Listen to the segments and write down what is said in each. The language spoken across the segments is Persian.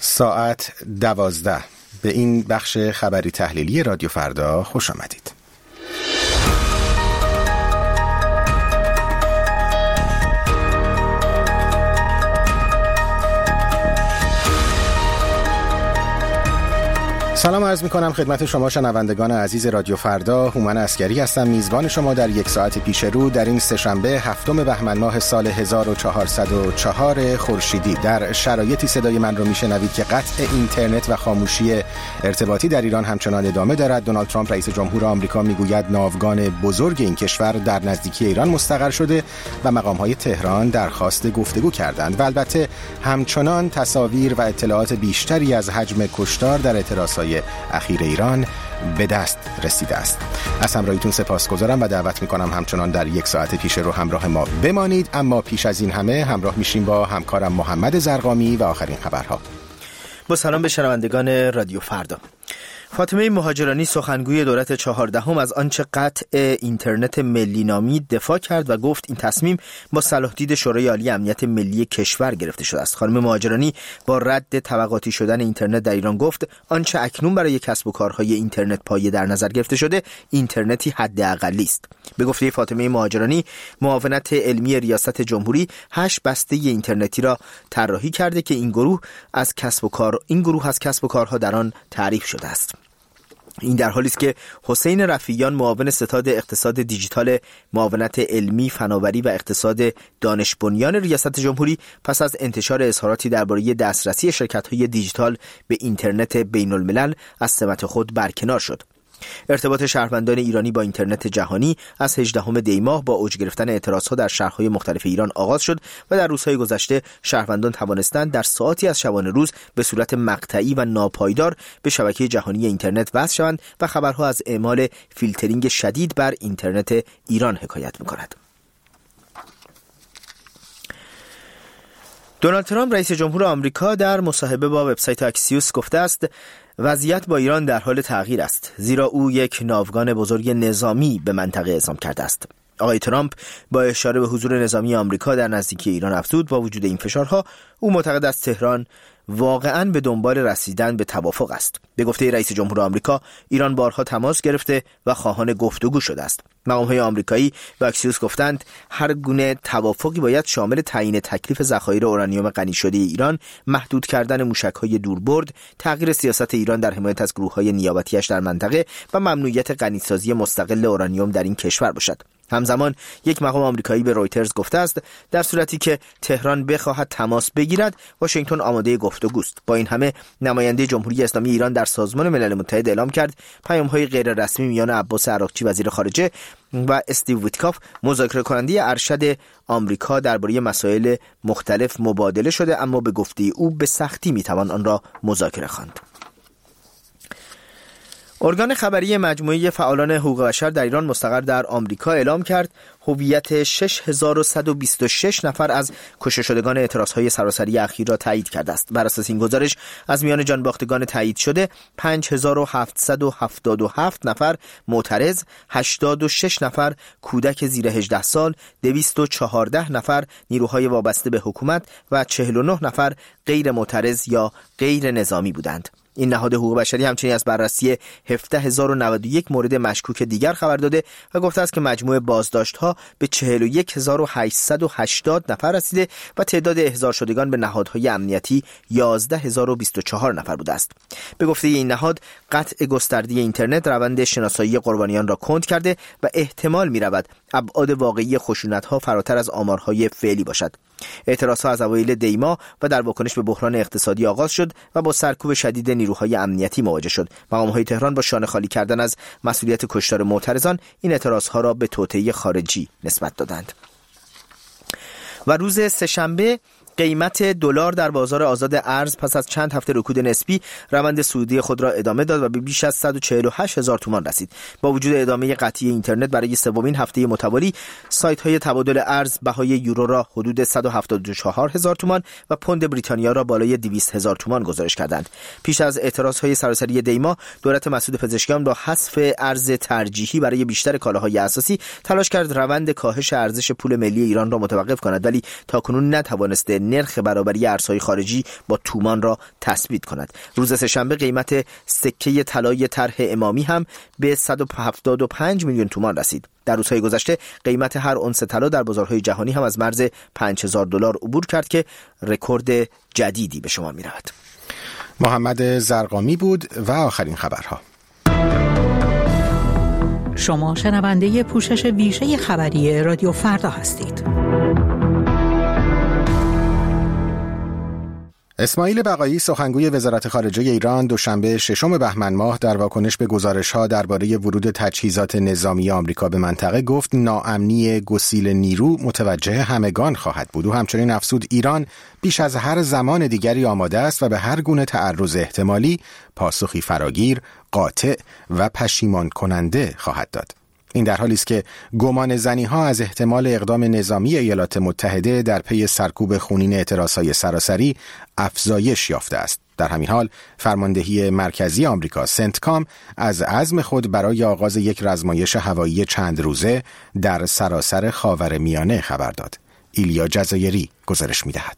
ساعت 12 به این بخش خبری تحلیلی رادیو فردا خوش آمدید. سلام عرض می‌کنم خدمت شما شنوندگان عزیز رادیو فردا. هومن عسگری هستم، میزبان شما در یک ساعت پیش رو در این سه‌شنبه 7 بهمن ماه سال 1404 خورشیدی. در شرایطی صدای من رو میشنوید که قطع اینترنت و خاموشی ارتباطی در ایران همچنان ادامه دارد. دونالد ترامپ رئیس جمهور آمریکا میگوید ناوگان بزرگ این کشور در نزدیکی ایران مستقر شده و مقام‌های تهران درخواست گفتگو کردند و البته همچنان تصاویر و اطلاعات بیشتری از حجم کشتار در اعتراضات اخیر ایران به دست رسیده است. از همراهیتون سپاسگزارم و دعوت میکنم همچنان در یک ساعت پیش رو همراه ما بمانید. اما پیش از این همه همراه میشیم با همکارم محمد زرقامی و آخرین خبرها. با سلام به شنوندگان رادیو فردا. فاطمه مهاجرانی سخنگوی دولت 14 از آنچه قطع اینترنت ملی نامی دفاع کرد و گفت این تصمیم با صلاح دید شورای عالی امنیت ملی کشور گرفته شده است. خانم مهاجرانی با رد طبقاتی شدن اینترنت در ایران گفت آنچه اکنون برای کسب و کارهای اینترنت پایه در نظر گرفته شده اینترنتی حداقلی است. به گفته فاطمه مهاجرانی، معاونت علمی ریاست جمهوری 8 بسته اینترنتی را طراحی کرده که این گروه از کسب و کارها در آن تعریف شده است. این در حالی است که حسین رفیعیان معاون ستاد اقتصاد دیجیتال معاونت علمی فناوری و اقتصاد دانش بنیان ریاست جمهوری پس از انتشار اظهاراتی درباره دسترسی شرکت‌های دیجیتال به اینترنت بین الملل از سمت خود برکنار شد. ارتباط شهروندان ایرانی با اینترنت جهانی از 18 دی ماه با اوج گرفتن اعتراضها در شهرهای مختلف ایران آغاز شد و در روزهای گذشته شهروندان توانستند در ساعاتی از شبانه روز به صورت مقطعی و ناپایدار به شبکه جهانی اینترنت وصل شوند و خبرها از اعمال فیلترینگ شدید بر اینترنت ایران حکایت می‌کند. دونالد ترامپ رئیس جمهور آمریکا در مصاحبه با وبسایت اکسیوس گفته است وضعیت با ایران در حال تغییر است، زیرا او یک ناوگان بزرگ نظامی به منطقه اعزام کرده است. آقای ترامپ با اشاره به حضور نظامی آمریکا در نزدیکی ایران افزود با وجود این فشارها او معتقد است تهران واقعاً به دنبال رسیدن به توافق است. به گفته رئیس جمهور آمریکا، ایران بارها تماس گرفته و خواهان گفتگو شده است. مقام‌های آمریکایی به اکسیوس گفتند هر گونه توافقی باید شامل تعیین تکلیف ذخایر اورانیوم غنی شده ایران، محدود کردن موشک‌های دوربرد، تغییر سیاست ایران در حمایت از گروه‌های نیابتی‌اش در منطقه و ممنوعیت غنیسازی مستقل اورانیوم در این کشور باشد. همزمان یک مقام آمریکایی به رویترز گفته است در صورتی که تهران بخواهد تماس بگیرد واشنگتن آماده گفتگوست. با این همه نماینده جمهوری اسلامی ایران در سازمان ملل متحد اعلام کرد پیام‌های غیر رسمی میان عباس عراقچی وزیر خارجه و استیو ویتکاف مذاکره کننده ارشد آمریکا درباره مسائل مختلف مبادله شده، اما به گفته او به سختی میتوان آن را مذاکره خواند. ارگان خبری مجموعه فعالان حقوق بشر در ایران مستقر در آمریکا اعلام کرد هویت 6126 نفر از کشته شدگان اعتراضهای سراسری اخیر را تایید کرده است. بر اساس این گزارش از میان جانباختگان تایید شده 5777 نفر معترض، 86 نفر کودک زیر 18 سال، 214 نفر نیروهای وابسته به حکومت و 49 نفر غیر معترض یا غیر نظامی بودند. این نهاد حقوق بشری همچنین از بررسی 17091 مورد مشکوک دیگر خبر داده و گفته است که مجموع بازداشت‌ها به 41880 نفر رسیده و تعداد احضار شدگان به نهادهای امنیتی 11024 نفر بوده است. به گفته این نهاد قطع گسترده اینترنت روند شناسایی قربانیان را کند کرده و احتمال می‌رود ابعاد واقعی خشونت‌ها فراتر از آمارهای فعلی باشد. اعتراضها از اوایل دی ماه و در واکنش به بحران اقتصادی آغاز شد و با سرکوب شدید نیروهای امنیتی مواجه شد. مقام‌های تهران با شانه خالی کردن از مسئولیت کشتار معترضان این اعتراضها را به توطئه خارجی نسبت دادند. و روز سه‌شنبه قیمت دلار در بازار آزاد ارز پس از چند هفته رکود نسبی روند صعودی خود را ادامه داد و به بیش از 148,000 تومان رسید. با وجود ادامه قطعی اینترنت برای سومین هفته متوالی، سایت‌های تبادل ارز بهای یورو را حدود 174,000 تومان و پوند بریتانیا را بالای 200,000 تومان گزارش کردند. پیش از اعتراض‌های سراسری دی ماه، دولت مسعود پزشکیان با حذف ارز ترجیحی برای بیشتر کالاهای اساسی تلاش کرد روند کاهش ارزش پول ملی ایران را متوقف کند، ولی تاکنون نتوانسته نرخ برابری ارزهای خارجی با تومان را تثبیت کند. روز سه‌شنبه قیمت سکه طلای طرح امامی هم به 175 میلیون تومان رسید. در روزهای گذشته قیمت هر اونس طلا در بازارهای جهانی هم از مرز $5000 عبور کرد که رکورد جدیدی به شمار می‌رود. محمد زرقامی بود و آخرین خبرها. شما شنونده پوشش ویژه خبری رادیو فردا هستید. اسماعیل بقایی سخنگوی وزارت خارجه ایران دوشنبه 6 بهمن ماه در واکنش به گزارش‌ها درباره ورود تجهیزات نظامی آمریکا به منطقه گفت ناامنی گسیل نیرو متوجه همگان خواهد بود. او همچنین افزود ایران بیش از هر زمان دیگری آماده است و به هر گونه تعرض احتمالی پاسخی فراگیر، قاطع و پشیمان کننده خواهد داد. این در حالی است که گمان زنی‌ها از احتمال اقدام نظامی ایالات متحده در پی سرکوب خونین اعتراضهای سراسری افزایش یافته است. در همین حال فرماندهی مرکزی آمریکا سنتکام از عزم خود برای آغاز یک رزمایش هوایی چند روزه در سراسر خاورمیانه خبر داد. ایلیا جزایری گزارش می‌دهد.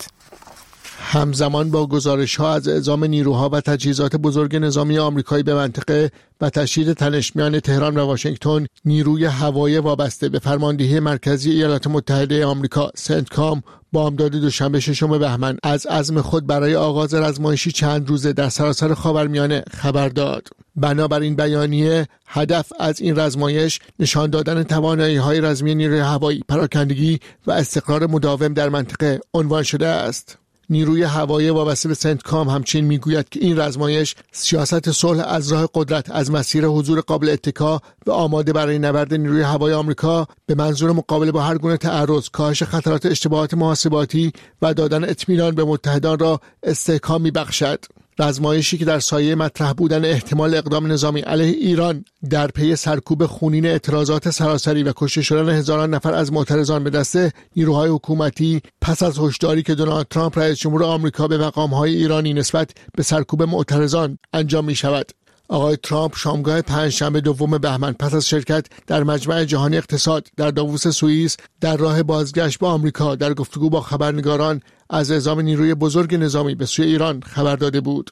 همزمان با گزارش‌ها از اعزام نیروها و تجهیزات بزرگ نظامی آمریکایی به منطقه و تشدید تنش میان تهران و واشنگتن، نیروی هوایی وابسته به فرماندهی مرکزی ایالات متحده آمریکا سنتکام بامداد دوشنبه 6 بهمن از عزم خود برای آغاز رزمایشی چند روزه در سراسر خاورمیانه خبر داد. بنابراین بیانیه هدف از این رزمایش نشان دادن توانایی‌های رزمی نیروی هوایی، پراکندگی و استقرار مداوم در منطقه عنوان شده است. نیروی هوایی وابسته به سنتکام همچنین میگوید که این رزمایش سیاست صلح از راه قدرت از مسیر حضور قابل اتکا و آماده برای نبرد نیروی هوایی آمریکا به منظور مقابله با هر گونه تعرض، کاهش خطرات اشتباهات محاسباتی و دادن اطمینان به متحدان را استحکام میبخشد. رزمایشی که در سایه مطرح بودن احتمال اقدام نظامی علیه ایران در پی سرکوب خونین اعتراضات سراسری و کشته شدن هزاران نفر از معترضان به دست نیروهای حکومتی پس از هشداری که دونالد ترامپ رئیس جمهور آمریکا به مقام‌های ایرانی نسبت به سرکوب معترضان انجام می‌شود. آقای ترامپ شامگاه پنجشنبه 2 بهمن پس از شرکت در مجمع جهانی اقتصاد در داووس سوئیس در راه بازگشت به آمریکا در گفتگو با خبرنگاران از اعزام نیروی بزرگ نظامی به سوی ایران خبر داده بود.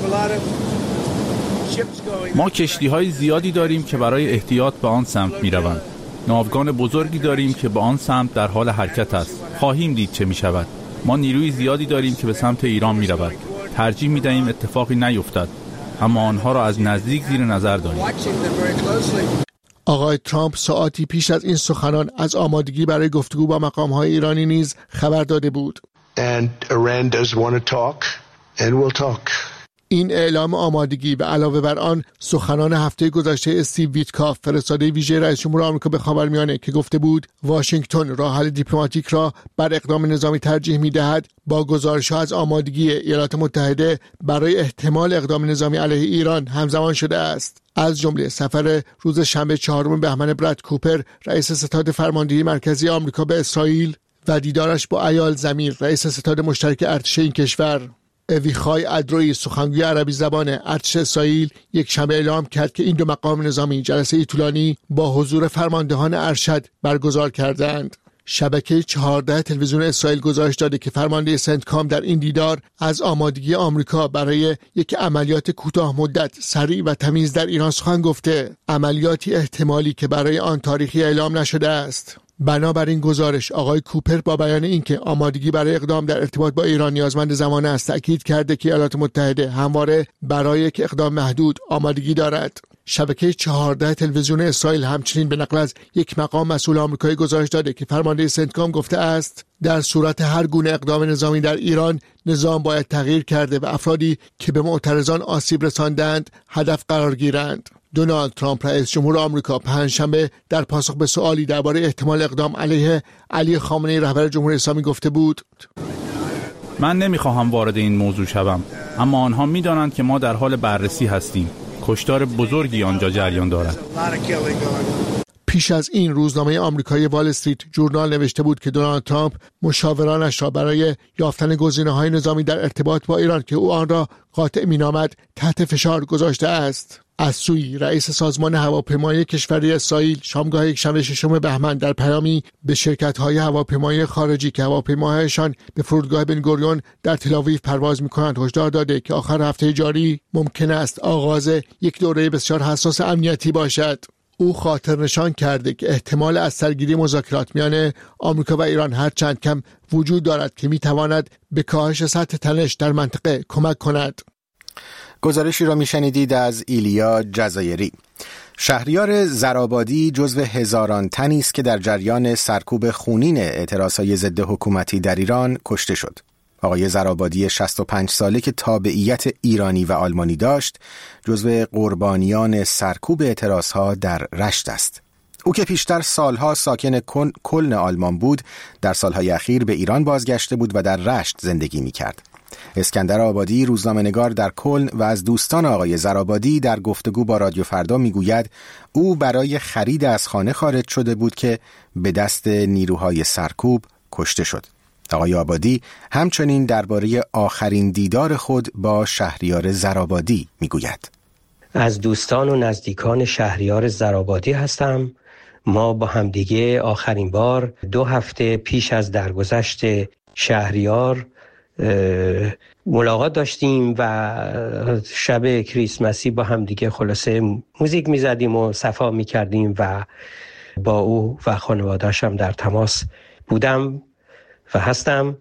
ما کشتی‌های زیادی داریم که برای احتیاط به آن سمت می‌روند. ناوگان بزرگی داریم که به آن سمت در حال حرکت است. خواهیم دید چه می‌شود. ما نیروی زیادی داریم که به سمت ایران می‌رود. ترجیح می‌دهیم اتفاقی نیفتد، اما آنها را از نزدیک زیر نظر داریم. آقای ترامپ ساعاتی پیش از این سخنان از آمادگی برای گفتگو با مقام‌های ایرانی نیز خبر داده بود. این اعلام آمادگی و علاوه بر آن سخنان هفته گذشته استیو ویتکاف، فرستاده ویژه رئیس جمهور آمریکا به خاورمیانه، که گفته بود واشنگتن راه حل دیپلماتیک را بر اقدام نظامی ترجیح می‌دهد، با گزارش‌ها از آمادگی ایالات متحده برای احتمال اقدام نظامی علیه ایران همزمان شده است. از جمله سفر روز شنبه 4 بهمن براد کوپر، رئیس ستاد فرماندهی مرکزی آمریکا به اسرائیل و دیدارش با ایال زمیر، رئیس ستاد مشترک ارتش این کشور. اویخای ادروی، سخنگوی عربی زبان ارتش اسرائیل، یک شنبه اعلام کرد که این دو مقام نظامی جلسه طولانی با حضور فرماندهان ارشد برگزار کردند. شبکه 14 تلویزیون اسرائیل گزارش داده که فرمانده سنتکام در این دیدار از آمادگی آمریکا برای یک عملیات کوتاه مدت، سریع و تمیز در ایران سخن گفته، عملیاتی احتمالی که برای آن تاریخی اعلام نشده است. بنابراین گزارش آقای کوپر با بیان اینکه آمادگی برای اقدام در ارتباط با ایران نیازمند زمان است، تأکید کرده که ایالات متحده همواره برای یک اقدام محدود آمادگی دارد. شبکه 14 تلویزیون اسرائیل همچنین به نقل از یک مقام مسئول آمریکایی گزارش داده که فرمانده سنتکام گفته است در صورت هر گونه اقدام نظامی در ایران، نظام باید تغییر کرده و افرادی که به معترضان آسیب رساندند هدف قرار گیرند. دونالد ترامپ رئیس جمهور آمریکا پنجشنبه در پاسخ به سوالی درباره احتمال اقدام علیه علی خامنه‌ای رهبر جمهوری اسلامی گفته بود: من نمیخواهم وارد این موضوع شوم، اما آنها میدانند که ما در حال بررسی هستیم. کشتار بزرگی آنجا جریان دارد. پیش از این روزنامه آمریکایی وال استریت جورنال نوشته بود که دونالد ترامپ مشاورانش را برای یافتن گزینه‌های نظامی در ارتباط با ایران که او آن را قاطع می‌نامد تحت فشار گذاشته است. از سوی رئیس سازمان هواپیمایی کشور اسرائیل شامگاه یکشنبه 6 بهمن در پیامی به شرکت‌های هواپیمایی خارجی که هواپیماهایشان به فرودگاه بن گوریون در تل‌آویو پرواز می‌کنند هشدار داده که آخر هفته جاری ممکن است آغاز یک دوره بسیار حساس امنیتی باشد. او خاطر نشان کرده که احتمال از سرگیری مذاکرات میان آمریکا و ایران هرچند کم وجود دارد که می‌تواند به کاهش سطح تنش در منطقه کمک کند. گزارشی را میشنیدید از ایلیا جزایری. شهریار زرآبادی جزو هزاران تنی است که در جریان سرکوب خونین اعتراضهای ضد حکومتی در ایران کشته شد. آقای زرآبادی 65 ساله که تابعیت ایرانی و آلمانی داشت، جزو قربانیان سرکوب اعتراضها در رشت است. او که پیشتر سالها ساکن کلن آلمان بود، در سالهای اخیر به ایران بازگشته بود و در رشت زندگی می‌کرد. اسکندر آبادی روزنامه‌نگار در کلن و از دوستان آقای زرآبادی در گفتگو با رادیو فردا میگوید او برای خرید از خانه خارج شده بود که به دست نیروهای سرکوب کشته شد. آقای آبادی همچنین درباره آخرین دیدار خود با شهریار زرآبادی میگوید. از دوستان و نزدیکان شهریار زرآبادی هستم. ما با همدیگه آخرین بار 2 هفته پیش از درگذشت شهریار ملاقات داشتیم و شب کریسمسی با هم دیگه خلاصه موزیک میزدیم و صفا میکردیم و با او و خانواده‌اش هم در تماس بودم و هستم.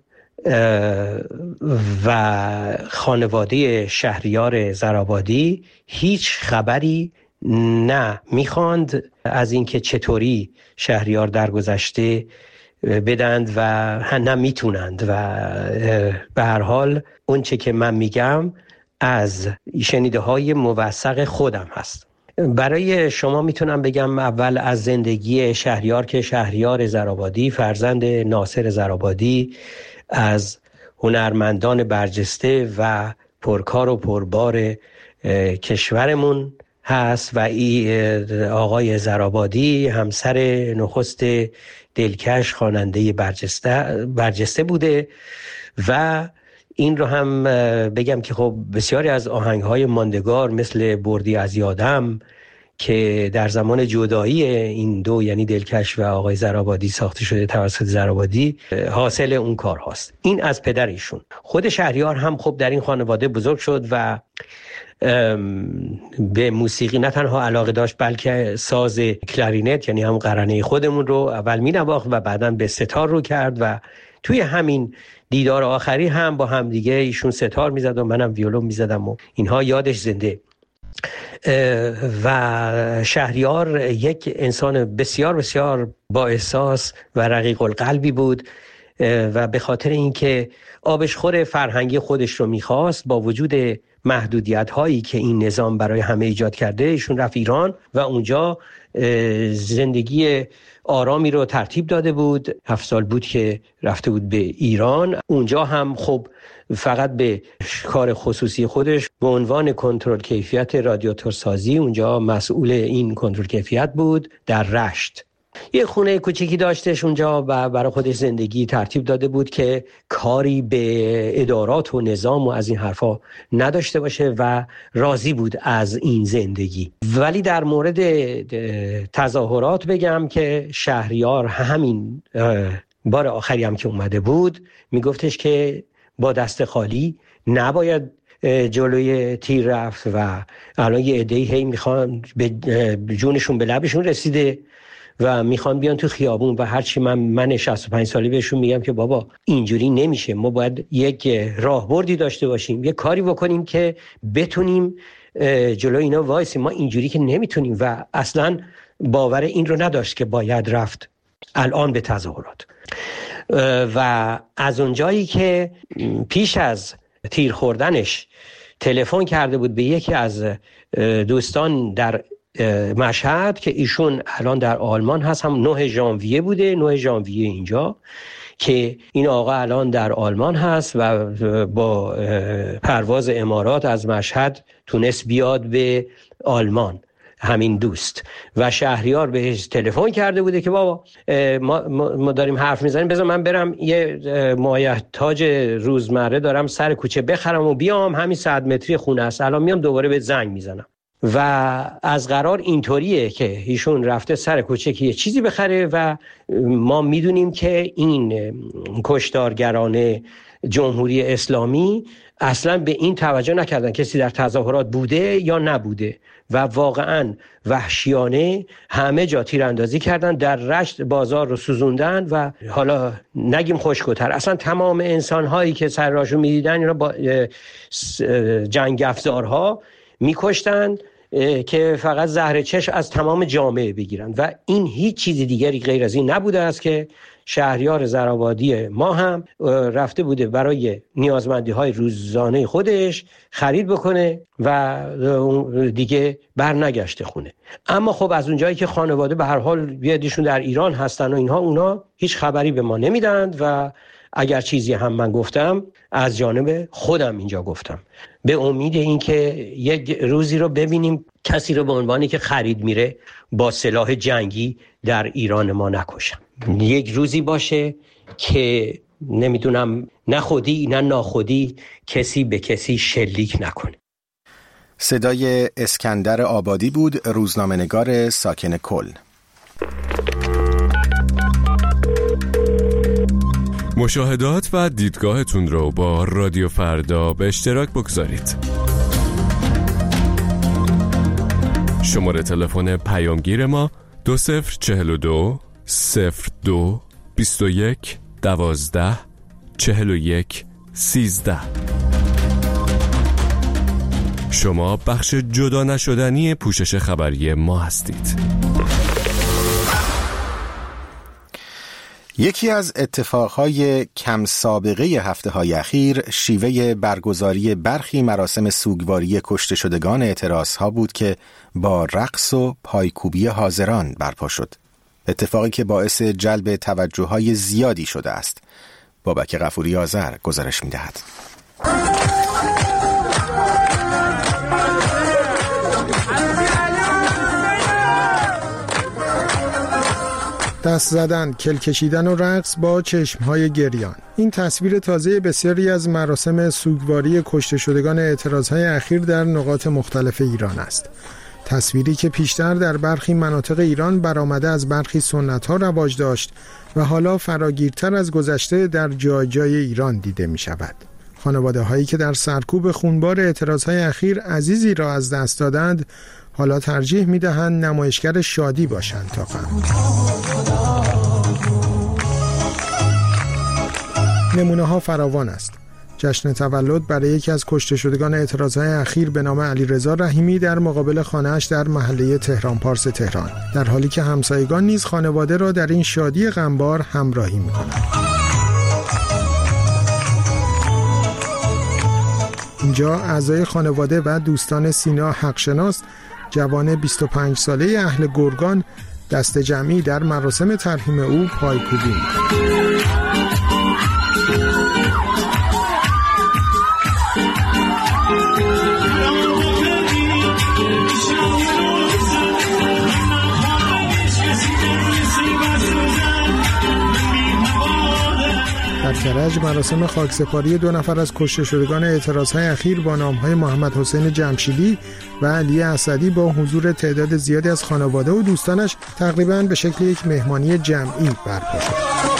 و خانواده شهریار زرآبادی هیچ خبری نه میخواند از اینکه چطوری شهریار درگذشته بدند و نه میتونند و به هر حال اون چه که من میگم از شنیده های موثق خودم هست. برای شما میتونم بگم اول از زندگی شهریار که شهریار زرآبادی فرزند ناصر زرآبادی از هنرمندان برجسته و پرکار و پربار کشورمون هست و آقای زرآبادی همسر نخست دلکش خواننده برجسته بوده و این رو هم بگم که خب بسیاری از آهنگ‌های ماندگار مثل بردی از یادم که در زمان جدایی این دو یعنی دلکش و آقای زرآبادی ساخته شده توسط زرآبادی حاصل اون کار هاست. این از پدر ایشون. خود شهریار هم خب در این خانواده بزرگ شد و به موسیقی نه تنها علاقه داشت بلکه ساز کلارینت یعنی هم قرنه خودمون رو اول می‌نواخت و بعداً به ستار رو کرد و توی همین دیدار آخری هم با هم دیگه ایشون ستار میزد و منم ویولون میزدم و اینها یادش زنده. و شهریار یک انسان بسیار بسیار با احساس و رقیق القلبی بود و به خاطر اینکه آبشخور فرهنگی خودش رو میخواست با وجود محدودیت هایی که این نظام برای همه ایجاد کرده ایشون رفت ایران و اونجا زندگی آرامی رو ترتیب داده بود. 7 سال بود که رفته بود به ایران. اونجا هم خب فقط به کار خصوصی خودش به عنوان کنترل کیفیت رادیاتورسازی اونجا مسئول این کنترل کیفیت بود در رشت. یه خونه کوچیکی داشتش اونجا و برای خودش زندگی ترتیب داده بود که کاری به ادارات و نظام و از این حرفا نداشته باشه و راضی بود از این زندگی. ولی در مورد تظاهرات بگم که شهریار همین بار آخری هم که اومده بود میگفتش که با دست خالی نباید جلوی تیر رفت و الان یه عده‌ای هی میخوان به جونشون به لبشون رسیده و میخوان بیان تو خیابون و هرچی من 65 ساله بهشون میگم که بابا اینجوری نمیشه، ما باید یک راهبردی داشته باشیم، یک کاری بکنیم که بتونیم جلوی اینا وایسیم، ما اینجوری که نمیتونیم و اصلا باور این رو نداشت که باید رفت الان به تظاهرات. و از اونجایی که پیش از تیر خوردنش تلفن کرده بود به یکی از دوستان در مشهد که ایشون الان در آلمان هست، هم 9 ژانویه بوده، 9 ژانویه اینجا که این آقا الان در آلمان هست و با پرواز امارات از مشهد تونست بیاد به آلمان همین دوست. و شهریار بهش تلفن کرده بوده که بابا ما داریم حرف میزنیم، بذار من برم یه مایحتاج روزمره دارم سر کوچه بخرم و بیام، همین 100 متری خونه است، الان میام دوباره به زنگ میزنم. و از قرار اینطوریه که ایشون رفته سر کوچه که یه چیزی بخره و ما میدونیم که این کشتارگران جمهوری اسلامی اصلا به این توجه نکردن کسی در تظاهرات بوده یا نبوده و واقعا وحشیانه همه جا تیراندازی کردن، در رشت بازار رو سوزوندن و حالا نگیم خشک‌تر، اصلا تمام انسان‌هایی که سر راهشون می‌دیدن اینا با جنگ افزارها می‌کشتن که فقط زهر چشم از تمام جامعه بگیرن و این هیچ چیزی دیگری غیر از این نبوده است که شهریار زرآبادی ما هم رفته بوده برای نیازمندی‌های روزانه خودش خرید بکنه و دیگه برنگشته خونه. اما خب از اونجایی که خانواده به هر حال بیادیشون در ایران هستن و اینها، اونا هیچ خبری به ما نمیدند و اگر چیزی هم من گفتم از جانب خودم اینجا گفتم به امید اینکه یک روزی رو ببینیم کسی رو به عنوانی که خرید میره با سلاح جنگی در ایران ما نکشم. یک روزی باشه که نمیدونم نه خودی نه ناخودی کسی به کسی شلیک نکنه. صدای اسکندر آبادی بود، روزنامه‌نگار ساکن کل. مشاهدات و دیدگاهتون رو با رادیو فردا به اشتراک بگذارید. شماره تلفن پیامگیر ما 2042 02 21 12 41 13. شما بخش جدا نشدنی پوشش خبری ما هستید. یکی از اتفاقهای کم سابقه هفته‌های اخیر شیوه برگزاری برخی مراسم سوگواری کشته شدگان اعتراضها بود که با رقص و پایکوبی حاضران برپا شد. اتفاقی که باعث جلب توجه‌های زیادی شده است. بابک غفوری آذر گزارش می‌دهد. دست زدن، کل کشیدن و رقص با چشمهای گریان. این تصویر تازه بسیاری از مراسم سوگواری کشته شدگان اعتراضهای اخیر در نقاط مختلف ایران است. تصویری که پیشتر در برخی مناطق ایران برآمده از برخی سنت‌ها رواج داشت و حالا فراگیرتر از گذشته در جای جای ایران دیده می شود. خانواده هایی که در سرکوب خونبار اعتراضهای اخیر عزیزی را از دست دادند، حالا ترجیح می دهند نمایشگر شادی باشند تا غم. نمونه ها فراوان است. جشن تولد برای یکی از کشته شدگان اعتراضهای اخیر به نام علیرضا رحیمی در مقابل خانه‌اش در محله تهران پارس تهران، در حالی که همسایگان نیز خانواده را در این شادی غمبار همراهی می‌کنند. اینجا اعضای خانواده و دوستان سینا حقشناس، جوان 25 ساله اهل گرگان، دست جمعی در مراسم ترحیم او پایکوبی می‌کنند. در کرج مراسم خاکسپاری 2 نفر از کشته شدگان اعتراضهای اخیر با نام‌های محمد حسین جمشیدی و علی اسدی با حضور تعداد زیادی از خانواده و دوستانش تقریباً به شکل یک مهمانی جمعی برپا شد.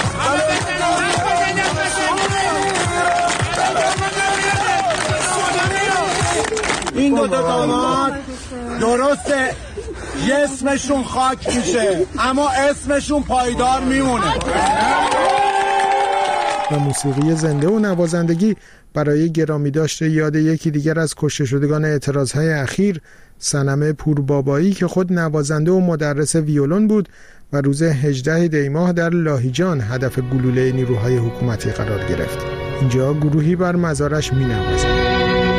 این دو داماد درسته یه اسمشون خاک میشه اما اسمشون پایدار میمونه. و موسیقی زنده و نوازندگی برای گرامی داشته یاد یکی دیگر از کشته شدگان اعتراضهای اخیر، صنم پوربابایی که خود نوازنده و مدرس ویولون بود و روز 18 دی ماه در لاهیجان هدف گلوله نیروهای حکومتی قرار گرفت. اینجا گروهی بر مزارش می نوازند.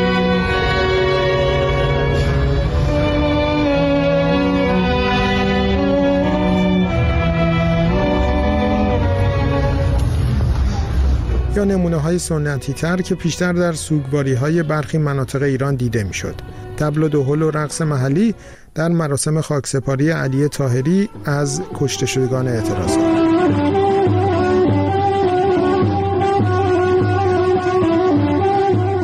یا نمونه های سنتی تر که پیشتر در سوگواری های برخی مناطق ایران دیده می شد. طبل و دهل و رقص محلی در مراسم خاکسپاری علی طاهری از کشته شدگان اعتراضات. این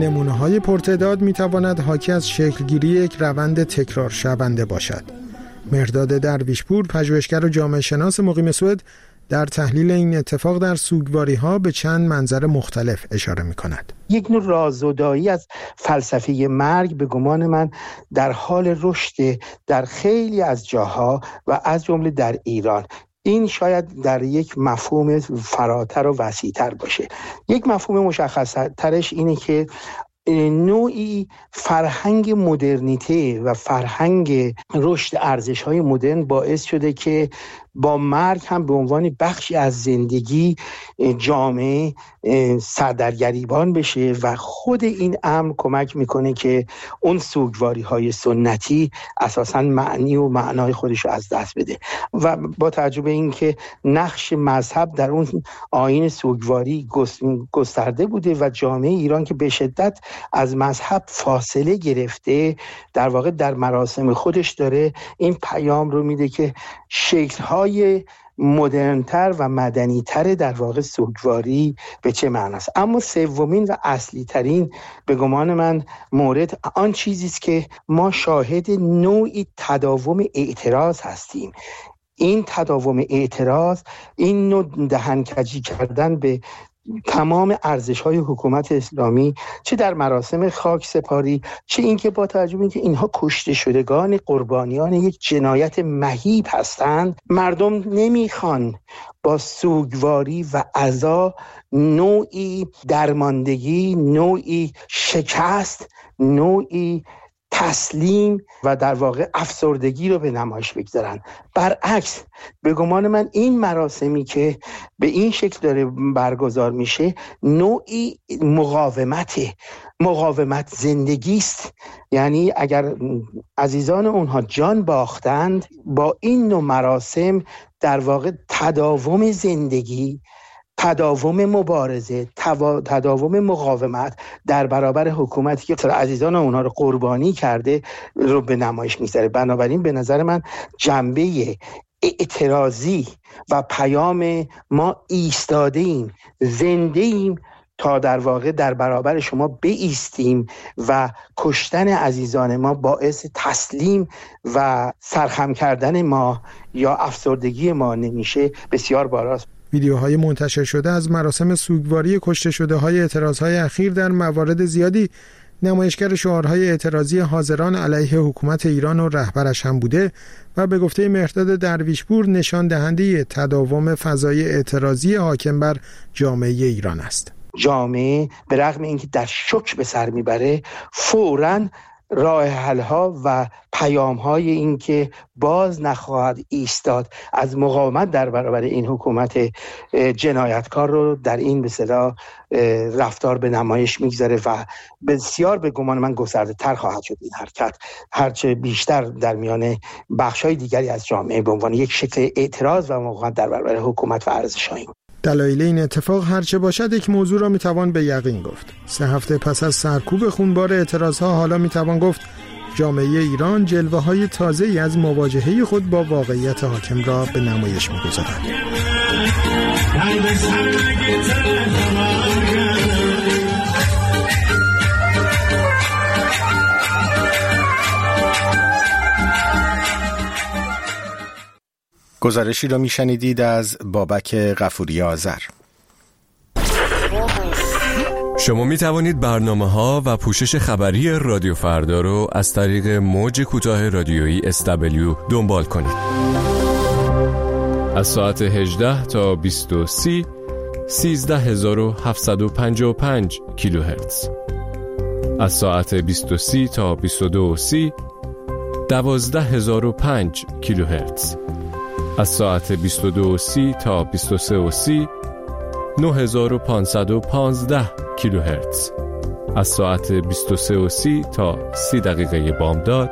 این نمونه‌های پرتعداد می‌تواند حاکی از شکلگیری یک روند تکرار شونده باشد. مهرداد درویشپور، پژوهشگر و جامعه شناس مقیم سوئد، در تحلیل این اتفاق در سوگواری‌ها به چند منظر مختلف اشاره می‌کند. یک نوع رازودایی از فلسفه مرگ به گمان من در حال رشد در خیلی از جاها و از جمله در ایران. این شاید در یک مفهوم فراتر و وسیع‌تر باشه. یک مفهوم مشخص‌ترش اینه که نوعی فرهنگ مدرنیته و فرهنگ رشد ارزش‌های مدرن باعث شده که با مرگ هم به عنوان بخشی از زندگی جامعه سردرگریبان بشه و خود این امر کمک میکنه که اون سوگواری‌های سنتی اساساً معنی و معنای خودش رو از دست بده و با توجه به اینکه نقش مذهب در اون آیین سوگواری گسترده بوده و جامعه ایران که به شدت از مذهب فاصله گرفته، در واقع در مراسم خودش داره این پیام رو میده که شکل‌های مدرن‌تر و مدنی‌تر در واقع سوگواری به چه معناست. اما سومین و اصلی ترین به گمان من مورد آن چیزی است که ما شاهد نوعی تداوم اعتراض هستیم. این تداوم اعتراض، این نوع دهنکجی کردن به تمام ارزش‌های حکومت اسلامی، چه در مراسم خاک سپاری، چه اینکه با توجه به اینکه اینها کشته شدگان قربانیان یک جنایت مهیب هستند، مردم نمیخوان با سوگواری و عزا نوعی درماندگی، نوعی شکست، نوعی تسلیم و در واقع افسردگی رو به نمایش بگذارن. برعکس به گمان من این مراسمی که به این شکل داره برگزار میشه نوعی مقاومت زندگی است. یعنی اگر عزیزان اونها جان باختند، با این نوع مراسم در واقع تداوم زندگی، تداوم مبارزه، تداوم مقاومت در برابر حکومتی که عزیزان اونها رو قربانی کرده رو به نمایش میذاره. بنابراین به نظر من جنبه اعتراضی و پیام ما ایستاده ایم، زنده ایم تا در واقع در برابر شما بایستیم و کشتن عزیزان ما باعث تسلیم و سرخم کردن ما یا افسردگی ما نمیشه، بسیار باراست. ویدیوهای منتشر شده از مراسم سوگواری کشته شده های اعتراضهای اخیر در موارد زیادی نمایشگر شعارهای اعتراضی حاضران علیه حکومت ایران و رهبرش هم بوده و به گفته مهرداد درویشپور نشان دهنده تداوم فضای اعتراضی حاکم بر جامعه ایران است. جامعه به رغم اینکه در شوک به سر میبره، فوراً راه حل‌ها و پیام‌های این که باز نخواهد ایستاد از مقاومت در برابر این حکومت جنایتکار رو در این به اصطلاح رفتار به نمایش میگذاره و بسیار به گمان من گسترده تر خواهد شد این حرکت، هرچه بیشتر در میان بخش‌های دیگری از جامعه به عنوان یک شکل اعتراض و مقاومت در برابر حکومت و ارزش‌های دلایل این اتفاق هرچه باشد یک موضوع را میتوان به یقین گفت. 3 هفته پس از سرکوب خونبار اعتراضها حالا میتوان گفت جامعه ایران جلوه‌های تازه‌ای از مواجهه خود با واقعیت حاکم را به نمایش می‌گذارد. گزارشی را میشنیدید از بابک غفوری آذر. شما می توانید برنامه‌ها و پوشش خبری رادیو فردا رو از طریق موج کوتاه رادیویی SW دنبال کنید. از ساعت 18 تا 20:30 13755 کیلوهرتز. از ساعت 20:30 تا 22:30 12005 کیلوهرتز. از ساعت 22:30 تا 23:30 9515 کیلوهرتز. از ساعت 23:30 تا 30 دقیقه بامداد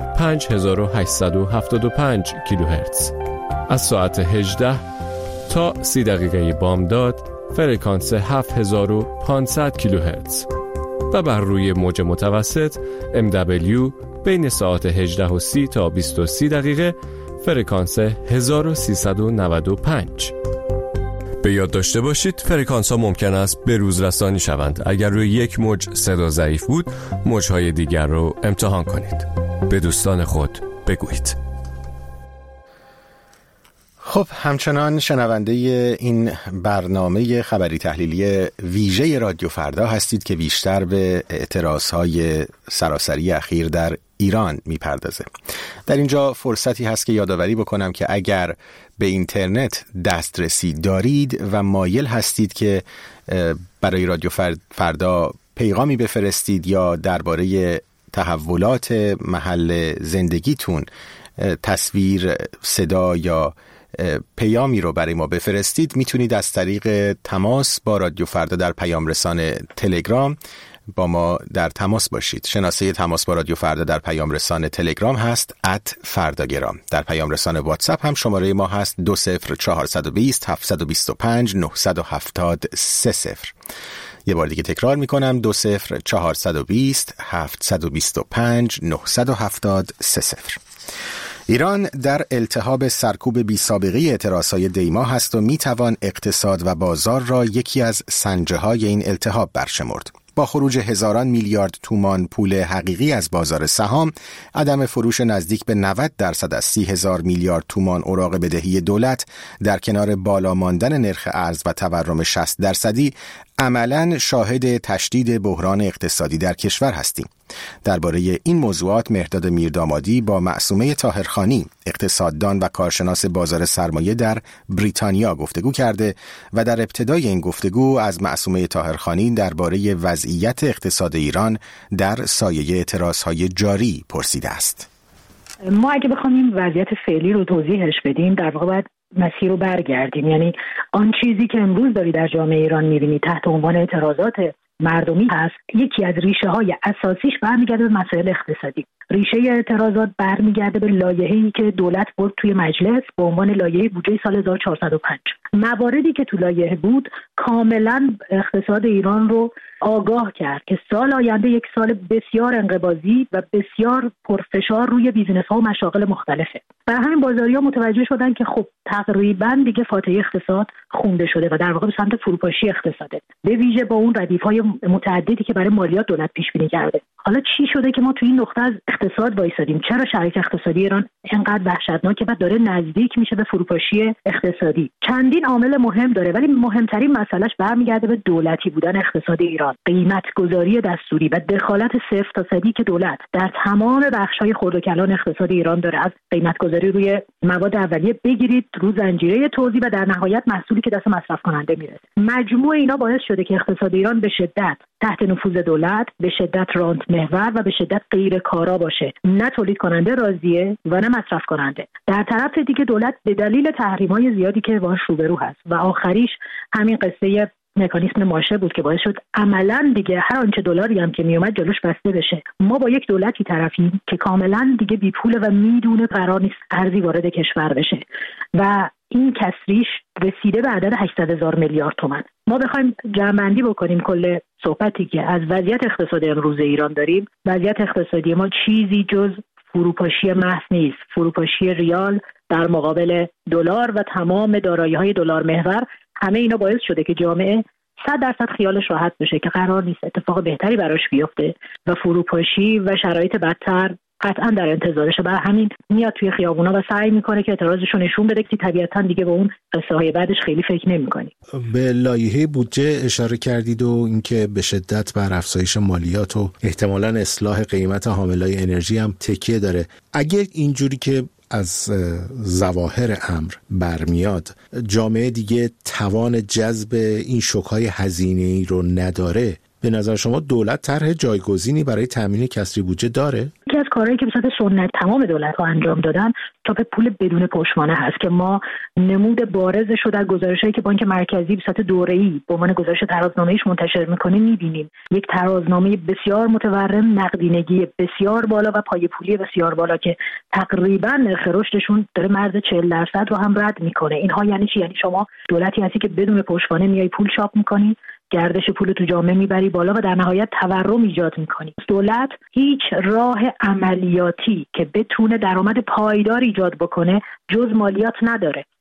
5875 کیلوهرتز. از ساعت 18 تا 30 دقیقه بامداد فرکانس 7500 کیلوهرتز و بر روی موج متوسط MW بین ساعت 18:30 تا 20:30 دقیقه فرکانس 1395. به یاد داشته باشید فرکانس‌ها ممکن است به روز رسانی شوند. اگر روی یک موج صدا ضعیف بود، موج‌های دیگر رو امتحان کنید. به دوستان خود بگویید. خب همچنان شنونده این برنامه خبری تحلیلی ویژه رادیو فردا هستید که بیشتر به اعتراضهای سراسری اخیر در ایران میپردازه. در اینجا فرصتی هست که یادآوری بکنم که اگر به اینترنت دسترسی دارید و مایل هستید که برای رادیو فردا پیغامی بفرستید یا درباره تحولات محل زندگیتون تصویر، صدا یا پیامی رو برای ما بفرستید، میتونید از طریق تماس با رادیو فردا در پیام رسان تلگرام با ما در تماس باشید. شناسه تماس با رادیو فردا در پیام رسان تلگرام هست @فرداگرام. در پیام رسان واتساپ هم شماره ما هست 20420 725 970 یه بار دیگه تکرار میکنم 20420 725 970 ایران در التهاب سرکوب بی سابقه اعتراضهای دیما هست و میتوان اقتصاد و بازار را یکی از سنجه‌های این التهاب برشمرد. با خروج هزاران میلیارد تومان پول حقیقی از بازار سهام، عدم فروش نزدیک به 90% از 30,000 میلیارد تومان اوراق بدهی دولت در کنار بالا ماندن نرخ ارز و تورم 60%، عملاً شاهد تشدید بحران اقتصادی در کشور هستیم. درباره این موضوعات مهرداد میردامادی با معصومه طاهرخانی، اقتصاددان و کارشناس بازار سرمایه در بریتانیا گفتگو کرده و در ابتدای این گفتگو از معصومه طاهرخانی درباره وضعیت اقتصاد ایران در سایه اعتراضهای جاری پرسیده است. ما اگه بخوایم این وضعیت فعلی رو توضیحش بدیم، در واقع باید مسیر رو برگردیم. یعنی آن چیزی که امروز داری در جامعه ایران می‌بینی تحت عنوان اعتراضات مردمی هست، یکی از ریشه‌های اساسیش برمیگرده به مسائل اقتصادی. ریشه اعتراضات برمیگرده به لایحه‌ای که دولت برد توی مجلس به عنوان لایحه بودجه سال 1405. مواردی که تو لایحه بود کاملا اقتصاد ایران رو آگاه کرد که سال آینده یک سال بسیار انقباضی و بسیار پرفشار روی بیزینس‌ها و مشاغل مختلفه. برای همین بازاری‌ها متوجه شدن که خب تقریباً دیگه فاتحه اقتصاد خونده شده و در واقع به سمت فروپاشی اقتصاده، به ویژه با اون ردیف‌های متعددی که برای مالیات دولت پیش بینی کرده. حالا چی شده که ما تو این نقطه از اقتصاد وایسادیم؟ چرا شرایط اقتصادی ایران اینقدر وحشتناکه و داره نزدیک میشه به فروپاشی اقتصادی؟ چندین عامل مهم داره، ولی مهمترین مسئلهش برمیگرده به دولتی بودن اقتصاد ایران. قیمت گذاری دستوری و دخالت 0% که دولت در تمام بخش‌های خرد و کلان اقتصاد ایران داره، از قیمت گذاری روی مواد اولیه بگیرید رو زنجیره توزیع و در نهایت محصولی که دست مصرف کننده میرسه. مجموع اینا باعث شده که اقتصاد ایران به شدت تحت نفوذ دولت، به شدت رانت محور و به شدت غیر کارا باشه. نه تولید کننده راضیه و نه مصرف کننده. در طرف دیگه دولت به دلیل تحریم‌های زیادی که باهاش روبرو هست و آخریش همین قصه مکانیسم ماشه بود که باعث شد عملاً دیگه هر آنچه دلاری هم که میومد جلوش بسته بشه. ما با یک دولتی طرفیم که کاملاً دیگه بی پوله و میدونه قرار نیست ارزی وارد کشور بشه و این کسریش رسیده به عدد 800,000 میلیارد تومان. ما بخوایم جمع‌بندی بکنیم کل صحبتی که از وضعیت اقتصادی امروز ایران داریم، وضعیت اقتصادی ما چیزی جز فروپاشی محض نیست. فروپاشی ریال در مقابل دلار و تمام دارایی‌های دلار محور، همه اینا باعث شده که جامعه 100% خیالش راحت بشه که قرار نیست اتفاق بهتری براش بیفته و فروپاشی و شرایط بدتر قطعا در انتظارشه. برای همین میاد توی خیابونا و سعی میکنه که اعتراضش رو نشون بده که طبیعتاً دیگه به اون قصه های بعدش خیلی فکر نمیکنی. به لایحه بودجه اشاره کردید و اینکه به شدت بر افزایش مالیات و احتمالاً اصلاح قیمت حاملای انرژی هم تکیه داره. اگه اینجوری که از ظواهر امر برمیاد جامعه دیگه توان جذب این شوک‌های هزینه‌ای رو نداره، به نظر شما دولت طرح جایگزینی برای تامین کسری بودجه داره؟ یکی از کارهایی که به صورت سنت تمام دولت‌ها انجام دادن چاپ پول بدون پشتوانه هست که ما نمود بارزش رو در گزارش‌هایی که بانک مرکزی به صورت دوره‌ای به عنوان گزارش ترازنامه‌ایش منتشر می‌کنه می‌بینیم. یک ترازنامه بسیار متورم، نقدینگی بسیار بالا و پای پولی بسیار بالا که تقریباً نرخ رشدشون داره مرز 40% رو هم رد می‌کنه. اینها یعنی چی؟ یعنی شما دولتی هستی که بدون پشتوانه میای پول چاپ می‌کنی، گردش پول تو جامعه میبری بالا و در نهایت تورم ایجاد میکنی. دولت هیچ راه عملیاتی که بتونه درآمد پایدار ایجاد بکنه جز مالیات نداره.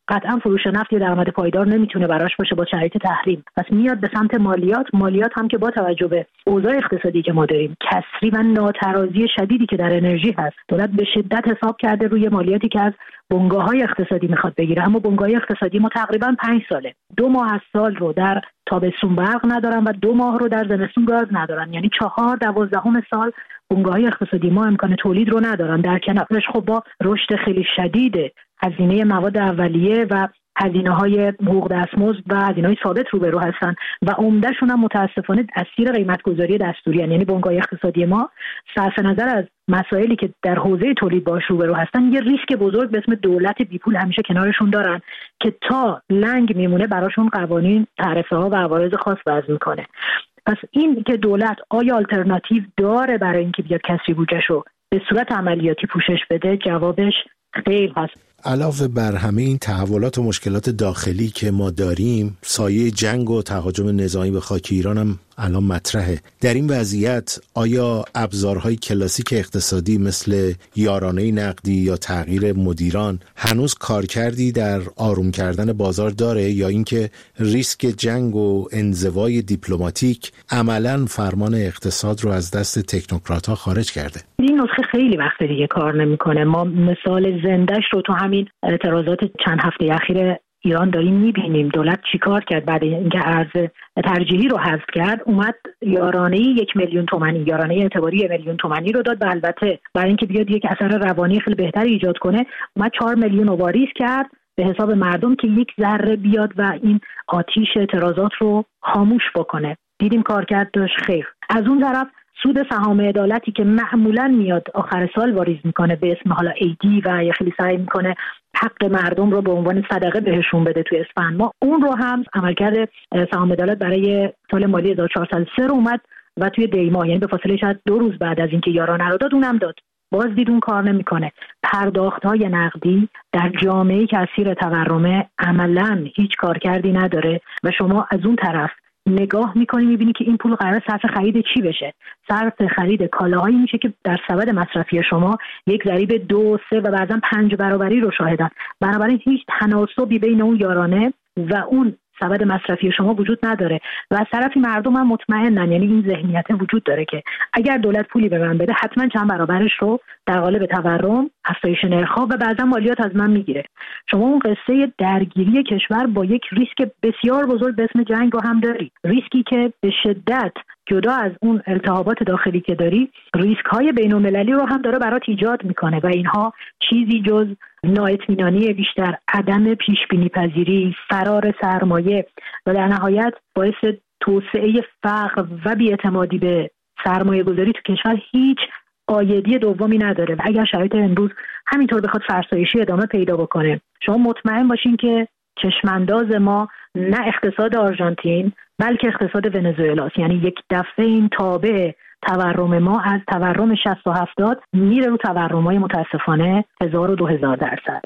قطعا فروش نفت یه درآمد پایدار نمیتونه براش باشه با شرایط تحریم. پس میاد به سمت مالیات هم که با توجه به اوضاع اقتصادی که ما داریم، کسری و ناترازی شدیدی که در انرژی هست، دولت به شدت حساب کرده روی مالیاتی که از بنگاه‌های اقتصادی میخواد بگیره. اما بنگاه‌های اقتصادی ما تقریبا 5 ساله 2 ماه از سال رو در تابستون برق ندارن و 2 ماه رو در زمستون گاز ندارن، یعنی 4/12 سال بنگاه‌های اقتصادی ما امکان تولید رو ندارن. در کنارش خب با رشد خیلی شدید هزینه مواد اولیه و هزینه‌های حقوق دستمزد و هزینه‌های ثابت روبرو هستن و عمده‌شون هم متأسفانه اسیر قیمت‌گذاری دستوری هستن. یعنی بنگاه اقتصادی ما صرف نظر از مسائلی که در حوزه تولید باش روبرو هستن، یه ریسک بزرگ به اسم دولت بیپول همیشه کنارشون دارن که تا لنگ میمونه براشون قوانین، تعرفه‌ها و عوارض خاص وضع میکنه. پس این که دولت آیا آلترناتیو داره برای اینکه بیاد کسری بودجه‌شو به صورت عملیاتی پوشش بده؟ جوابش خیر هست. علاوه بر همه این تحولات و مشکلات داخلی که ما داریم، سایه جنگ و تهاجم نظامی به خاک ایران هم الان مطرحه. در این وضعیت آیا ابزارهای کلاسیک اقتصادی مثل یارانه نقدی یا تغییر مدیران هنوز کارکردی در آروم کردن بازار داره، یا اینکه ریسک جنگ و انزوای دیپلماتیک عملاً فرمان اقتصاد رو از دست تکنوکرات‌ها خارج کرده؟ این نسخه خیلی وقت دیگه کار نمی‌کنه. ما مثال زنده‌اش رو تو همین اعتراضات چند هفته اخیر ایران داریم میبینیم. دولت چیکار کرد؟ بعد اینکه ارز ترجیحی رو حذف کرد، اومد یارانه 1 میلیون تومانی، یارانه اعتباری 1 میلیون تومانی رو داد. و البته برای اینکه بیاد یک اثر روانی خیلی بهتری ایجاد کنه، اومد 4 میلیون رو واریز کرد به حساب مردم که یک ذره بیاد و این آتیش اعتراضات رو خاموش بکنه. دیدیم کارکرد داشت. خیر. از اون طرف سود سهام عدالتی که معمولاً میاد آخر سال واریز میکنه به اسم حالا ایدی و یا خیلی سعی میکنه حق مردم رو به عنوان صدقه بهشون بده توی اسفند ماه، اون رو هم عملکرد سهام عدالت برای سال مالی 1403 رو اومد و توی دی ماه، یعنی به فاصله شاید 2 روز بعد از اینکه یارانه رو داد، اونم داد. باز دید اون کار نمیکنه. پرداخت‌های نقدی در جامعه‌ای که اسیر تورمه عملاً هیچ کارکردی نداره و شما از اون طرف نگاه میکنی میبینی که این پول قرار صرف خرید چی بشه؟ صرف خرید کالاهایی میشه که در سبد مصرفی شما یک ضریب 2، 3 و بعضا 5 برابری رو شاهدن. بنابراین هیچ تناسبی بین اون یارانه و اون سبد مصرفی شما وجود نداره و از طرفی مردم هم مطمئنن، یعنی این ذهنیت وجود داره که اگر دولت پولی به من بده حتما چند برابرش رو در قالب تورم، افزایش نرخ‌ها و بعضا مالیات از من میگیره. شما اون قصه درگیری کشور با یک ریسک بسیار بزرگ به اسم جنگ رو هم داری، ریسکی که به شدت جدا از اون التهابات داخلی که داری، ریسک‌های بین‌المللی رو هم داره برات ایجاد میکنه و اینها چیزی جز نااطمینانی بیشتر، عدم پیش‌بینی پذیری، فرار سرمایه و در نهایت باعث توسعه فقر و بی‌اعتمادی به سرمایه‌گذاری تو کشور هیچ عایدی دومی نداره. و اگر شرایط امروز همینطور بخواد فرسایشی ادامه پیدا بکنه، شما مطمئن باشین که چشمانداز ما نه اقتصاد آرژانتین بلکه اقتصاد ونزوئلاست. یعنی یک دفعه این تابع تورم ما از تورم 60 و 70 میره رو تورم‌های متاسفانه 1000 و 2000%.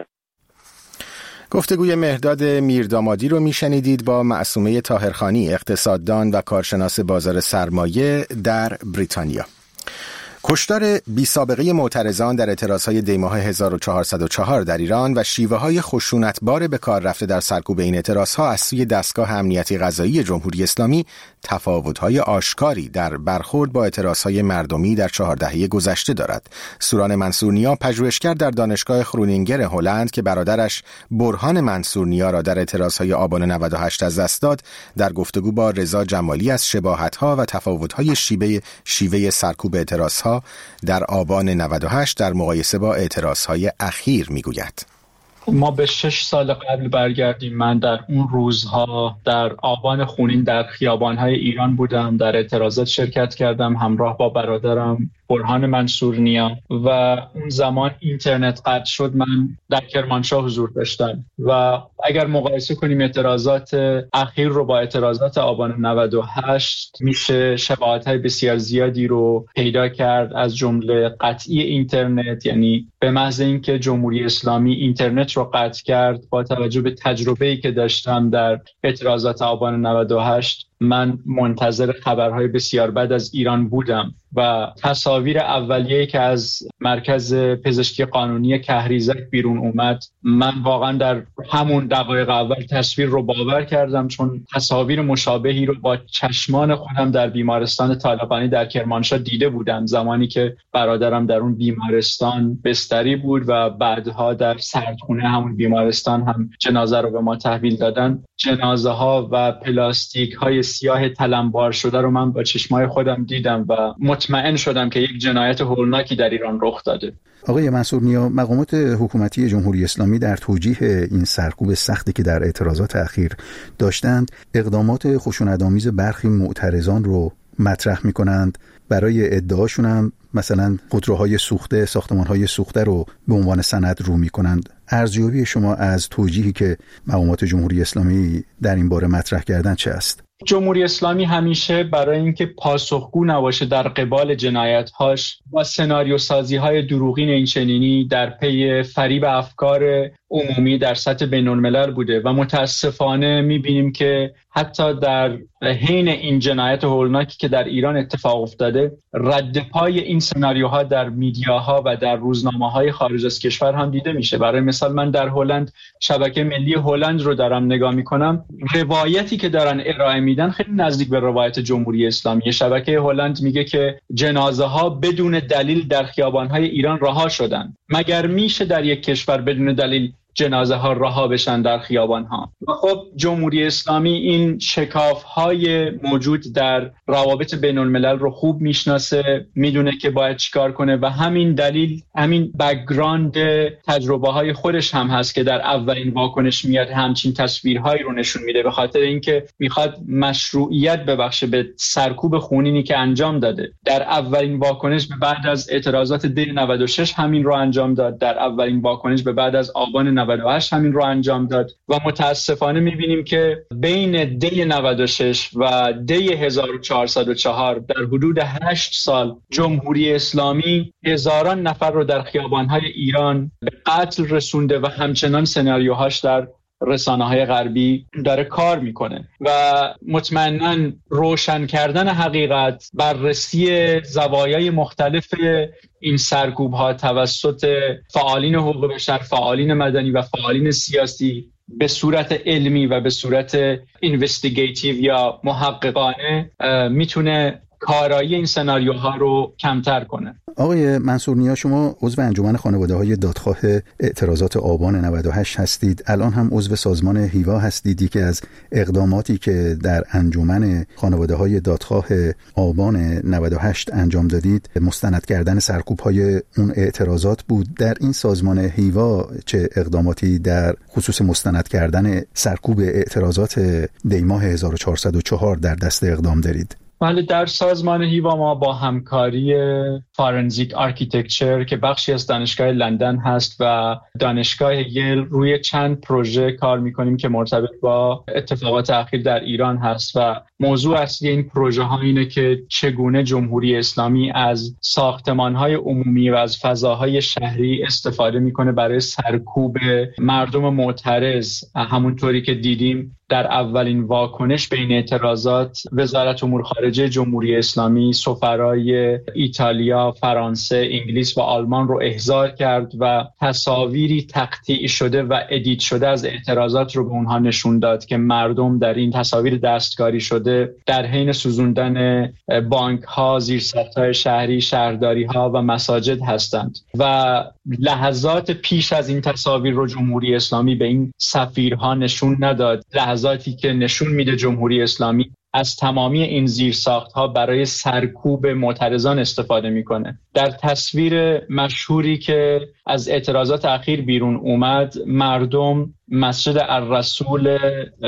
گفتگوی مهرداد میردامادی رو میشنیدید با معصومه طاهرخانی، اقتصاددان و کارشناس بازار سرمایه در بریتانیا. کشتار بی سابقه معترضان در اعتراضهای دیماه 1404 در ایران و شیوه‌های خشونتبار به کار رفته در سرکوب این اعتراضها از سوی دستگاه امنیتی قضایی جمهوری اسلامی تفاوت‌های آشکاری در برخورد با اعتراضهای مردمی در 4 دهه گذشته دارد. سوران منصورنیا، پژوهشگر در دانشگاه خرونینگر هلند که برادرش برهان منصورنیا را در اعتراضهای آبان 98 از دست داد، در گفتگو با رضا جمالی از شباهت‌ها و تفاوت‌های شیوه سرکوب اعتراضها در آبان 98 در مقایسه با اعتراضهای اخیر میگوید. ما به 6 سال قبل برگردیم. من در اون روزها در آبان خونین در خیابان‌های ایران بودم، در اعتراضات شرکت کردم همراه با برادرم برهان منصورنیا و اون زمان اینترنت قطع شد. من در کرمانشاه حضور داشتم و اگر مقایسه کنیم اعتراضات اخیر رو با اعتراضات آبان 98 میشه شباهت‌های بسیار زیادی رو پیدا کرد، از جمله قطعی اینترنت. یعنی به محض اینکه جمهوری اسلامی اینترنت رو قطع کرد، با توجه به تجربه‌ای که داشتم در اعتراضات آبان 98 من منتظر خبرهای بسیار بد از ایران بودم و تصاویر اولیه‌ای که از مرکز پزشکی قانونی کهریزک بیرون اومد، من واقعا در همون دقایق اول تصویر رو باور کردم، چون تصاویر مشابهی رو با چشمان خودم در بیمارستان طالقانی در کرمانشاه دیده بودم، زمانی که برادرم در اون بیمارستان بستری بود و بعدها در سردخونه همون بیمارستان هم جنازه رو به ما تحویل دادن. جنازه ها و پلاستیک های سیاه تلمبار شده رو من با چشمای خودم دیدم و مطمئن شدم که یک جنایت هولناکی در ایران رخ داده. آقای منصور نیا، مقامات حکومتی جمهوری اسلامی در توجیه این سرکوب سختی که در اعتراضات اخیر داشتند، اقدامات خشونت‌آمیز برخی معترضان رو مطرح می‌کنند. برای ادعاشون هم مثلا خودروهای سوخته، ساختمان‌های سوخته رو به عنوان سند رو می‌کنند. ارزیابی شما از توجیهی که مقامات جمهوری اسلامی در این باره مطرح کردن چه است؟ جمهوری اسلامی همیشه برای اینکه پاسخگو نباشه در قبال جنایت‌هاش، با سناریو سازی‌های دروغین اینچنینی در پی فریب افکار عمومی در سطح بین‌الملل بوده و متاسفانه می‌بینیم که حتی در حین این جنایت هولناکی که در ایران اتفاق افتاده، رد پای این سناریوها در میدیاها و در روزنامه‌های خارج از کشور هم دیده میشه. برای مثال من در هلند شبکه ملی هلند رو دارم نگاه میکنم، روایتی که دارن ارائه میدن خیلی نزدیک به روایت جمهوری اسلامی. شبکه هلند میگه که جنازه ها بدون دلیل در خیابان‌های ایران رها شدن. مگر میشه در یک کشور بدون دلیل جنازه ها رها بشن در خیابان ها؟ و خب جمهوری اسلامی این شکاف های موجود در روابط بین الملل رو خوب میشناسه، میدونه که باید چیکار کنه و همین دلیل، همین بک‌گراند تجربه های خودش هم هست که در اولین واکنش میاد همچین تصویرهایی رو نشون میده، به خاطر اینکه میخواد مشروعیت ببخشه به سرکوب خونینی که انجام داده. در اولین واکنش به بعد از اعتراضات دی 96 همین رو انجام داد، در اولین واکنش به بعد از آبان 98 همین رو انجام داد و متاسفانه میبینیم که بین دی 96 و دی 1404 در حدود 8 سال جمهوری اسلامی هزاران نفر رو در خیابان‌های ایران به قتل رسونده و همچنان سناریوهاش در رسانه‌های غربی داره کار میکنه و مطمئناً روشن کردن حقیقت، بررسی زوایای مختلف این سرکوب‌ها توسط فعالین حقوق بشر، فعالین مدنی و فعالین سیاسی به صورت علمی و به صورت اینوستیگیتیو یا محققانه میتونه کارایی این سناریوها رو کمتر کنه. آقای منصور نیا، شما عضو انجمن خانواده‌های دادخواه اعتراضات آبان 98 هستید، الان هم عضو سازمان هیوا هستید. یکی از اقداماتی که در انجمن خانواده‌های دادخواه آبان 98 انجام دادید مستند کردن سرکوب‌های اون اعتراضات بود. در این سازمان هیوا چه اقداماتی در خصوص مستند کردن سرکوب اعتراضات دیماه 1404 در دست اقدام دارید؟ بله، در سازمان هیوا ما با همکاری فارنزیک آرکیتکچر که بخشی از دانشگاه لندن هست و دانشگاه ییل روی چند پروژه کار میکنیم که مرتبط با اتفاقات اخیر در ایران هست و موضوع اصلی این پروژه ها اینه که چگونه جمهوری اسلامی از ساختمان‌های عمومی و از فضاهای شهری استفاده میکنه برای سرکوب مردم معترض. همونطوری که دیدیم در اولین واکنش بین اعتراضات، وزارت امور خارجه جمهوری اسلامی سفرای ایتالیا، فرانسه، انگلیس و آلمان رو احضار کرد و تصاویری تقطیع شده و ادیت شده از اعتراضات رو به اونها نشون داد که مردم در این تصاویر دستکاری شده در حین سوزوندن بانک‌ها، زیرساخت‌های شهری، شهرداری‌ها و مساجد هستند و لحظات پیش از این تصاویر رو جمهوری اسلامی به این سفیرها نشون نداد، لحظاتی که نشون میده جمهوری اسلامی از تمامی این زیرساخت‌ها برای سرکوب معترضان استفاده میکنه. در تصویر مشهوری که از اعتراضات اخیر بیرون اومد، مردم مسجد الرسول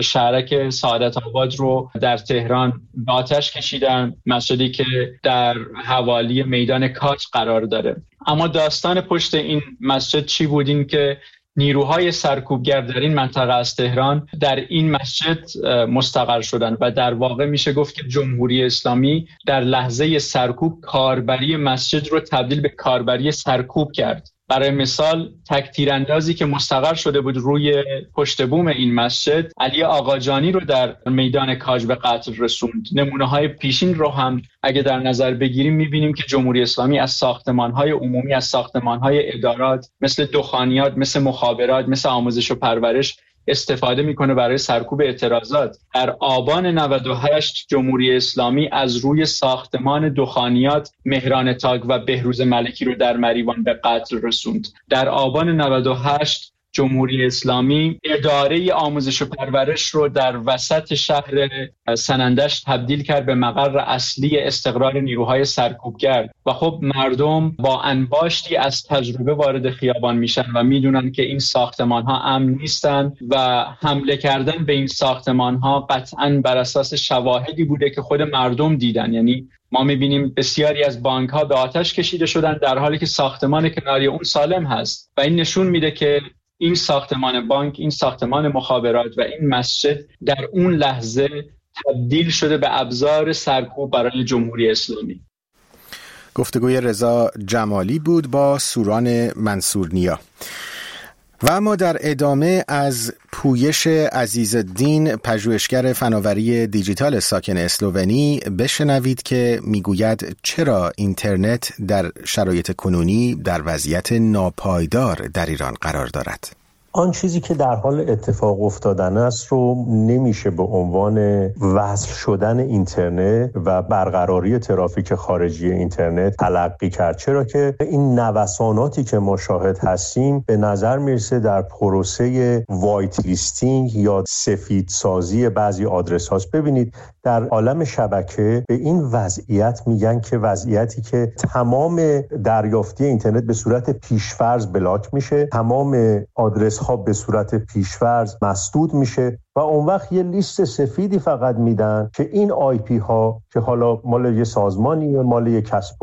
شهرک سعادت آباد رو در تهران به آتش کشیدن، مسجدی که در حوالی میدان کاج قرار داره. اما داستان پشت این مسجد چی بود؟ این که نیروهای سرکوبگر در این منطقه از تهران در این مسجد مستقر شدن و در واقع میشه گفت که جمهوری اسلامی در لحظه سرکوب کاربری مسجد رو تبدیل به کاربری سرکوب کرد برای مثال تک تیراندازی که مستقر شده بود روی پشت بوم این مسجد، علی آقاجانی رو در میدان کاج به قتل رسوند. نمونه‌های پیشین رو هم اگه در نظر بگیریم می‌بینیم که جمهوری اسلامی از ساختمان‌های عمومی، از ساختمان‌های ادارات مثل دخانیات، مثل مخابرات، مثل آموزش و پرورش استفاده میکنه برای سرکوب اعتراضات. در آبان 98 جمهوری اسلامی از روی ساختمان دخانیات مهران تاگ و بهروز ملکی رو در مریوان به قتل رسوند. در آبان 98 جمهوری اسلامی اداره آموزش و پرورش رو در وسط شهر سنندج تبدیل کرد به مقر اصلی استقرار نیروهای سرکوبگر و خب مردم با انباشتی از تجربه وارد خیابان میشن و میدونن که این ساختمان ها امن نیستن و حمله کردن به این ساختمان ها قطعاً بر اساس شواهدی بوده که خود مردم دیدن. یعنی ما میبینیم بسیاری از بانک ها به آتش کشیده شدن در حالی که ساختمان کناری اون سالم هست و این نشون میده که این ساختمان بانک، این ساختمان مخابرات و این مسجد در اون لحظه تبدیل شده به ابزار سرکوب برای جمهوری اسلامی. گفتگوی رضا جمالی بود با سوران منصورنیا. و اما در ادامه از پویش عزیزالدین، پژوهشگر فناوری دیجیتال ساکن اسلوونی، بشنوید که میگوید چرا اینترنت در شرایط کنونی در وضعیت ناپایدار در ایران قرار دارد. آن چیزی که در حال اتفاق افتادن است رو نمیشه به عنوان وصل شدن اینترنت و برقراری ترافیک خارجی اینترنت تلقی کرد، چرا که این نوساناتی که ما شاهد هستیم به نظر میرسه در پروسه وایت لیستینگ یا سفیدسازی بعضی آدرس هاست. ببینید در عالم شبکه به این وضعیت میگن که وضعیتی که تمام دریافتی اینترنت به صورت پیشفرض بلاک میشه، تمام آدرس ها به صورت پیشفرض مسدود میشه و اون وقت یه لیست سفیدی فقط میدن که این آی پی ها که حالا مال یه سازمانیه، مال یه کسب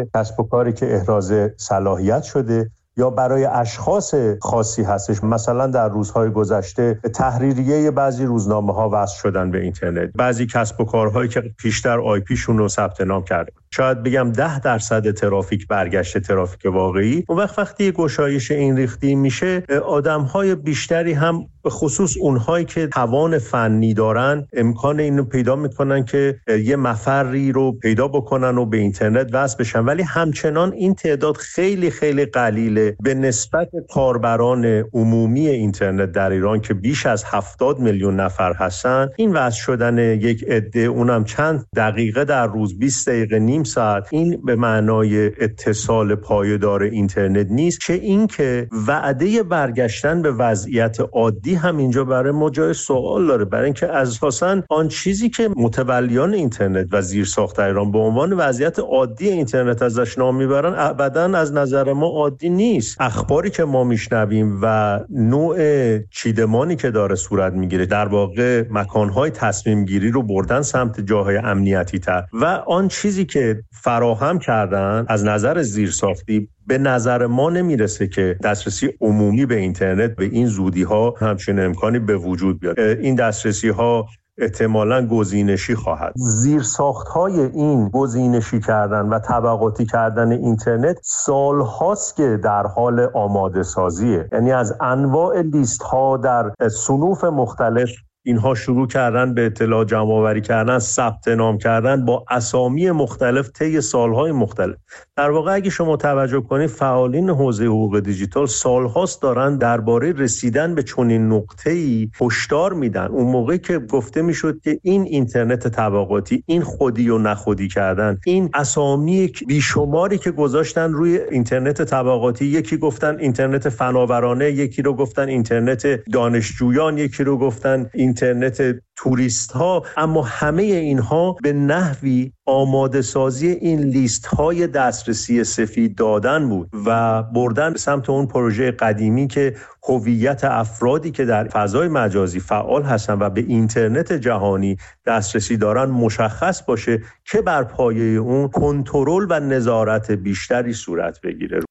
و کاری که احراز صلاحیت شده یا برای اشخاص خاصی هستش. مثلا در روزهای گذشته تحریریه بعضی روزنامه ها وصل شدن به اینترنت، بعضی کسب و کارهایی که پیشتر آی پی شون رو ثبت نام کرده، شاید بگم 10% ترافیک برگشت ترافیک واقعی. اون وقتی گشایش این ریختی میشه، آدم‌های بیشتری هم به خصوص اونهایی که توان فنی دارن امکان اینو پیدا میکنن که یه مفری رو پیدا بکنن و به اینترنت وصل بشن، ولی همچنان این تعداد خیلی خیلی قلیله به نسبت کاربران عمومی اینترنت در ایران که بیش از 70 میلیون نفر هستن. این وصل شدن یک عده، اونم چند دقیقه در روز، 20 دقیقه، نیم ساعت، این به معنای اتصال پایدار اینترنت نیست، چه این که وعده برگشتن به وضعیت عادی هم اینجا برای ما جای سوال داره، برای اینکه اساساً آن چیزی که متولیان اینترنت و زیرساخت ایران به عنوان وضعیت عادی اینترنت ازش نام میبرن ابداً از نظر ما عادی نیست. اخباری که ما میشنویم و نوع چیدمانی که داره صورت میگیره، در واقع مکانهای تصمیم گیری رو بردن سمت جاهای امنیتی تر و آن چیزی که فراهم کردن از نظر زیرساختی به نظر ما نمیرسه که دسترسی عمومی به اینترنت به این زودی ها همچین امکانی به وجود بیاد. این دسترسی ها احتمالاً گزینشی خواهد. زیرساخت‌های این گزینشی کردن و طبقاتی کردن اینترنت سال‌هاست که در حال آماده سازیه، یعنی از انواع لیست‌ها در صنوف مختلف اینها شروع کردن به اطلاع جمع‌آوری کردن، ثبت نام کردن با اسامی مختلف طی سالهای مختلف. در واقع اگه شما توجه کنید فعالین حوزه حقوق دیجیتال سالهاست دارن درباره رسیدن به چنین نقطه‌ای هشدار میدن. اون موقعی که گفته میشد که این اینترنت طبقاتی، این خودی و نخودی کردن، این اسامی بیشماری که گذاشتن روی اینترنت طبقاتی، یکی گفتن اینترنت فناورانه، یکی رو گفتن اینترنت دانشجویان، یکی رو گفتن اینترنت توریست ها، اما همه اینها به نحوی آماده سازی این لیست های دسترسی سفید دادن بود و بردن به سمت اون پروژه قدیمی که هویت افرادی که در فضای مجازی فعال هستن و به اینترنت جهانی دسترسی دارن مشخص باشه که بر پایه اون کنترل و نظارت بیشتری صورت بگیره.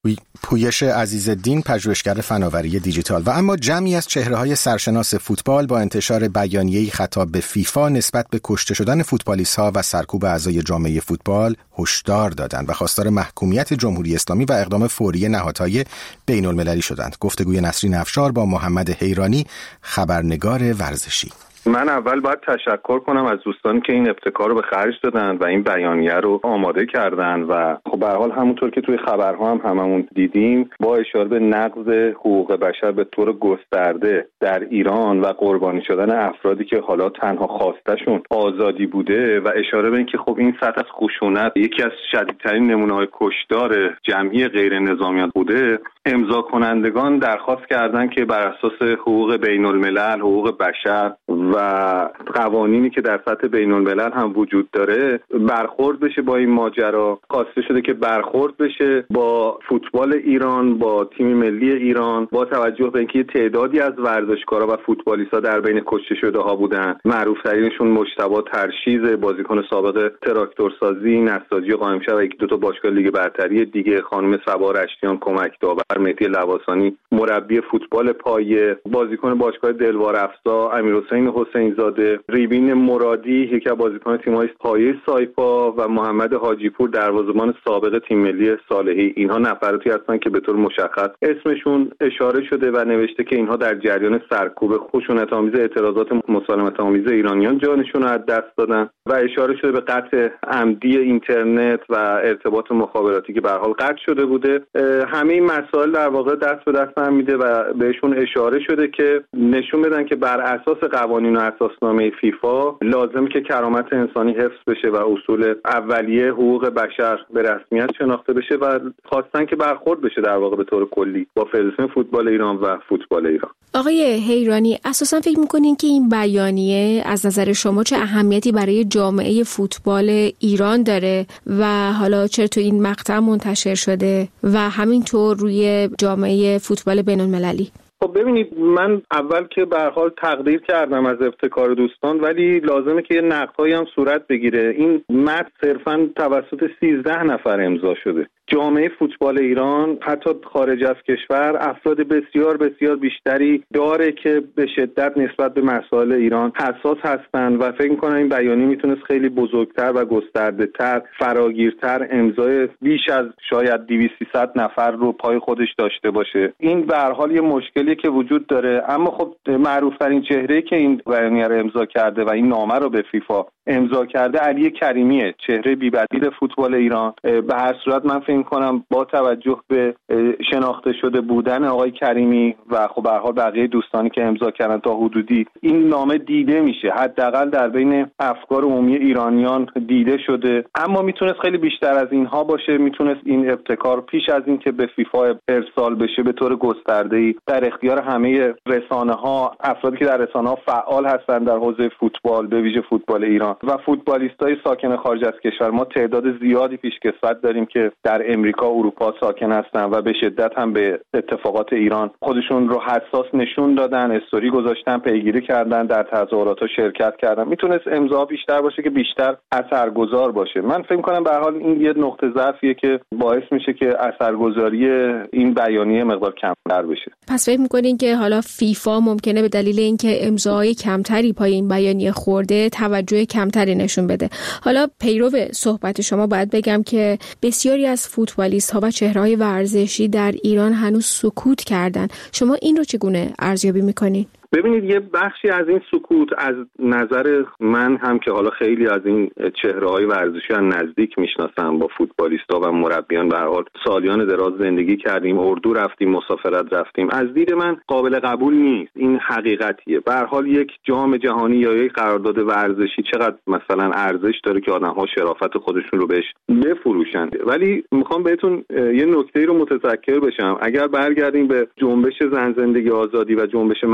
پویش عزیزالدین، پژوهشگر فناوری دیجیتال. و اما جمعی از چهره‌های سرشناس فوتبال با انتشار بیانیه‌ای خطاب به فیفا نسبت به کشته شدن فوتبالیست‌ها و سرکوب اعضای جامعه فوتبال هشدار دادند و خواستار محکومیت جمهوری اسلامی و اقدام فوری نهادهای بین‌المللی شدند. گفتگوی نسرین افشار با محمد حیرانی، خبرنگار ورزشی. من اول باید تشکر کنم از دوستانی که این ابتکار رو به خرج دادن و این بیانیه رو آماده کردن و خب به هر حال همونطور که توی خبرها هم هممون دیدیم با اشاره به نقض حقوق بشر به طور گسترده در ایران و قربانی شدن افرادی که حالا تنها خواستشون آزادی بوده و اشاره به اینکه خب این سطح از خشونت یکی از شدیدترین نمونه‌های کشتار جمعی غیر نظامیان بوده، امضا کنندگان درخواست کردن که بر اساس حقوق بین الملل، حقوق بشر و قوانینی که در سطح بین الملل هم وجود داره برخورد بشه با این ماجرا. خواسته شده که برخورد بشه با فوتبال ایران، با تیم ملی ایران، با توجه به اینکه تعدادی از ورزشکارا و فوتبالیست‌ها در بین کشته شده‌ها بودن. معروف‌ترینشون مجتبی ترشیز، بازیکن سابق تراکتورسازی، نساجی قائمشهر و یک دو تا باشگاه لیگ برتری دیگه، خانم صبا رشتیان کمک داور، مهدی لواسانی مربی فوتبال پایه، بازیکن باشگاه دلوار افزا امیرحسین حسین زاده، ریبین مرادی یکی از بازیکن تیم‌های پایه سایپا و محمد حاجیپور دروازه‌بان سابق تیم ملی صالحی. اینها نفراتی هستند که به طور مشخص اسمشون اشاره شده و نوشته که اینها در جریان سرکوب خشونت‌آمیز اعتراضات مسالمت‌آمیز ایرانیان جانشون رو از دست دادن و اشاره شده به قطع عمدی اینترنت و ارتباط مخابراتی که به هر حال قطع شده بوده. همه این مسائل در واقع دست به دست هم میده و بهشون اشاره شده که نشون بدن که بر اساس قوانین و اساسنامه فیفا لازم که کرامت انسانی حفظ بشه و اصول اولیه حقوق بشر به رسمیت شناخته بشه و خواستن که برخورد بشه در واقع به طور کلی با فدراسیون فوتبال ایران و فوتبال ایران. آقای حیرانی، اساسا فکر می‌کنین که این بیانیه از نظر شما چه اهمیتی برای جامعه فوتبال ایران داره و حالا چرا تو این مقطع منتشر شده و همینطور روی جامعه فوتبال بین‌المللی؟ خب ببینید، من اول که به هر حال تقدیر کردم از ابتکار دوستان، ولی لازمه که یه نقدهایی هم صورت بگیره. این متن صرفاً توسط 13 نفر امضا شده. جامعه فوتبال ایران حتی خارج از کشور افراد بسیار بسیار بیشتری داره که به شدت نسبت به مسائل ایران حساس هستند و فکر می‌کنم این بیانیه میتونست خیلی بزرگتر و گسترده‌تر، فراگیرتر امضای بیش از شاید 200-300 نفر رو پای خودش داشته باشه. این به هر حال یه مشکلی که وجود داره، اما خب معروف‌ترین چهره‌ای که این بیانیه رو امضا کرده و این نامه رو به فیفا امضا کرده علی کریمیه، چهره بی‌بدیل فوتبال ایران. به هر صورت من فکر کنم با توجه به شناخته شده بودن آقای کریمی و خب به هر حال بقیه دوستانی که امضا کردن تا حدودی این نامه دیده میشه، حداقل در بین افکار عمومی ایرانیان دیده شده. اما میتونست خیلی بیشتر از اینها باشه. میتونست این ابتکار پیش از این که به فیفا ارسال بشه به طور گسترده‌ای در اختیار همه رسانه‌ها، افرادی که در رسانه‌ها فعال هستند در حوزه فوتبال، به ویژه فوتبال ایران و فوتبالیستای ساکن خارج از کشور. ما تعداد زیادی پیشکسوت داریم که در امریکا، اروپا ساکن هستن و به شدت هم به اتفاقات ایران خودشون رو حساس نشون دادن، استوری گذاشتن، پیگیری کردن، در تظاهرات‌ها شرکت کردن. میتونست امضا بیشتر باشه که بیشتر اثرگذار باشه. من فکر کنم به هر حال این یه نقطه ضعفیه که باعث میشه که اثرگذاری این بیانیه مقدار کمتر بشه. پس فکر می‌کنین که حالا فیفا ممکنه به دلیل اینکه امضای کمتری پای این بیانیه خورده توجه کمتری نشون بده؟ حالا پیرو صحبت شما باید بگم که بسیاری از فوتبالیست‌ها و چهره‌های ورزشی در ایران هنوز سکوت کردن. شما این رو چگونه ارزیابی می‌کنین؟ ببینید، یه بخشی از این سکوت از نظر من هم که حالا خیلی از این چهره‌های ورزشی از نزدیک میشناسم، با فوتبالیستا و مربیان به هر حال سالیان دراز زندگی کردیم، اردو رفتیم، مسافرت رفتیم، از دید من قابل قبول نیست. این حقیقتیه. به هر حال یک جام جهانی یا یک قرارداد ورزشی چقدر مثلا ارزش داره که آدم‌ها شرافت خودشون رو بهش بفروشن. ولی میخوام بهتون یه نکته رو متذکر بشم. اگر برگردیم به جنبش زن زندگی آزادی و جنبش مهسا،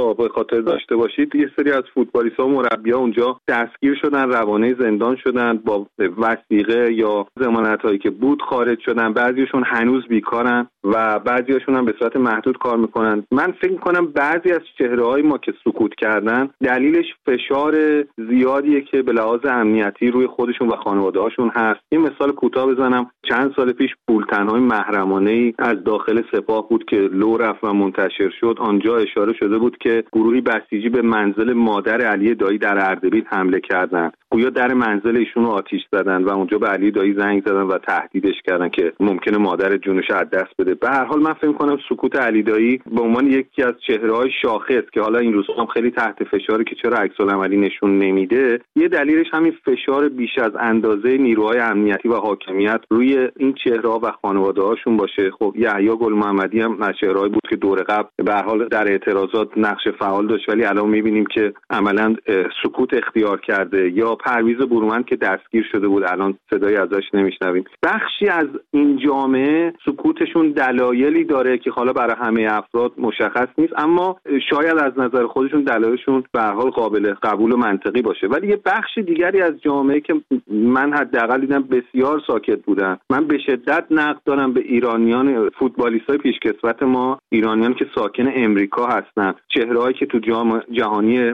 ها به خاطر داشته باشید یه سری از فوتبالیست‌ها و مربی‌ها اونجا دستگیر شدن، روانه زندان شدن، با وثیقه یا ضمانتایی که بود خارج شدن. بعضیشون هنوز بیکارن و بعضیاشون هم به صورت محدود کار میکنن. من فکر میکنم بعضی از چهره‌های ما که سکوت کردن دلیلش فشار زیادیه که به لحاظ امنیتی روی خودشون و خانواده‌هاشون هست. یه مثال کوتاه بزنم، چند سال پیش بولتن‌های محرمانه‌ای از داخل سپاه بود که لو رفت و منتشر شد. آنجا اشاره شده بود که گروهی بسیجی به منزل مادر علی دایی در اردبیل حمله کردند. گویا در منزل ایشون رو آتش زدن و اونجا به علی دایی زنگ زدن و تهدیدش کردن که ممکنه مادر جونش از دست بده. به هر حال من فکر می‌کنم سکوت علی دایی به عنوان یکی از چهره‌های شاخص که حالا این روزها هم خیلی تحت فشاره که چرا عکس‌العملی نشون نمیده، یه دلیلش همین فشار بیش از اندازه نیروهای امنیتی و حاکمیت روی این چهره‌ها و خانواده‌هاشون باشه. خب یحیی گل محمدی هم از چهره‌ای بود که دور قبل به هر حال در اعتراضات نقش فعال داشت، ولی الان می‌بینیم که عملاً سکوت اختیار کرده. یا پرویز برومند که دستگیر شده بود، الان صدایی ازش نمیشنویم. بخشی از این جامعه سکوتشون دلایلی داره که حالا برای همه افراد مشخص نیست، اما شاید از نظر خودشون دلایلشون به هر حال قابل قبول و منطقی باشه. ولی یه بخش دیگری از جامعه که من حداقل دیدم بسیار ساکت بودن. من به شدت نقد دارم به ایرانیان فوتبالیستای پیشکسوت ما، ایرانیان که ساکن امریکا هستن، چهرهایی که تو جام جهانی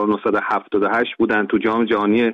1978 بودن، تو جام جهانی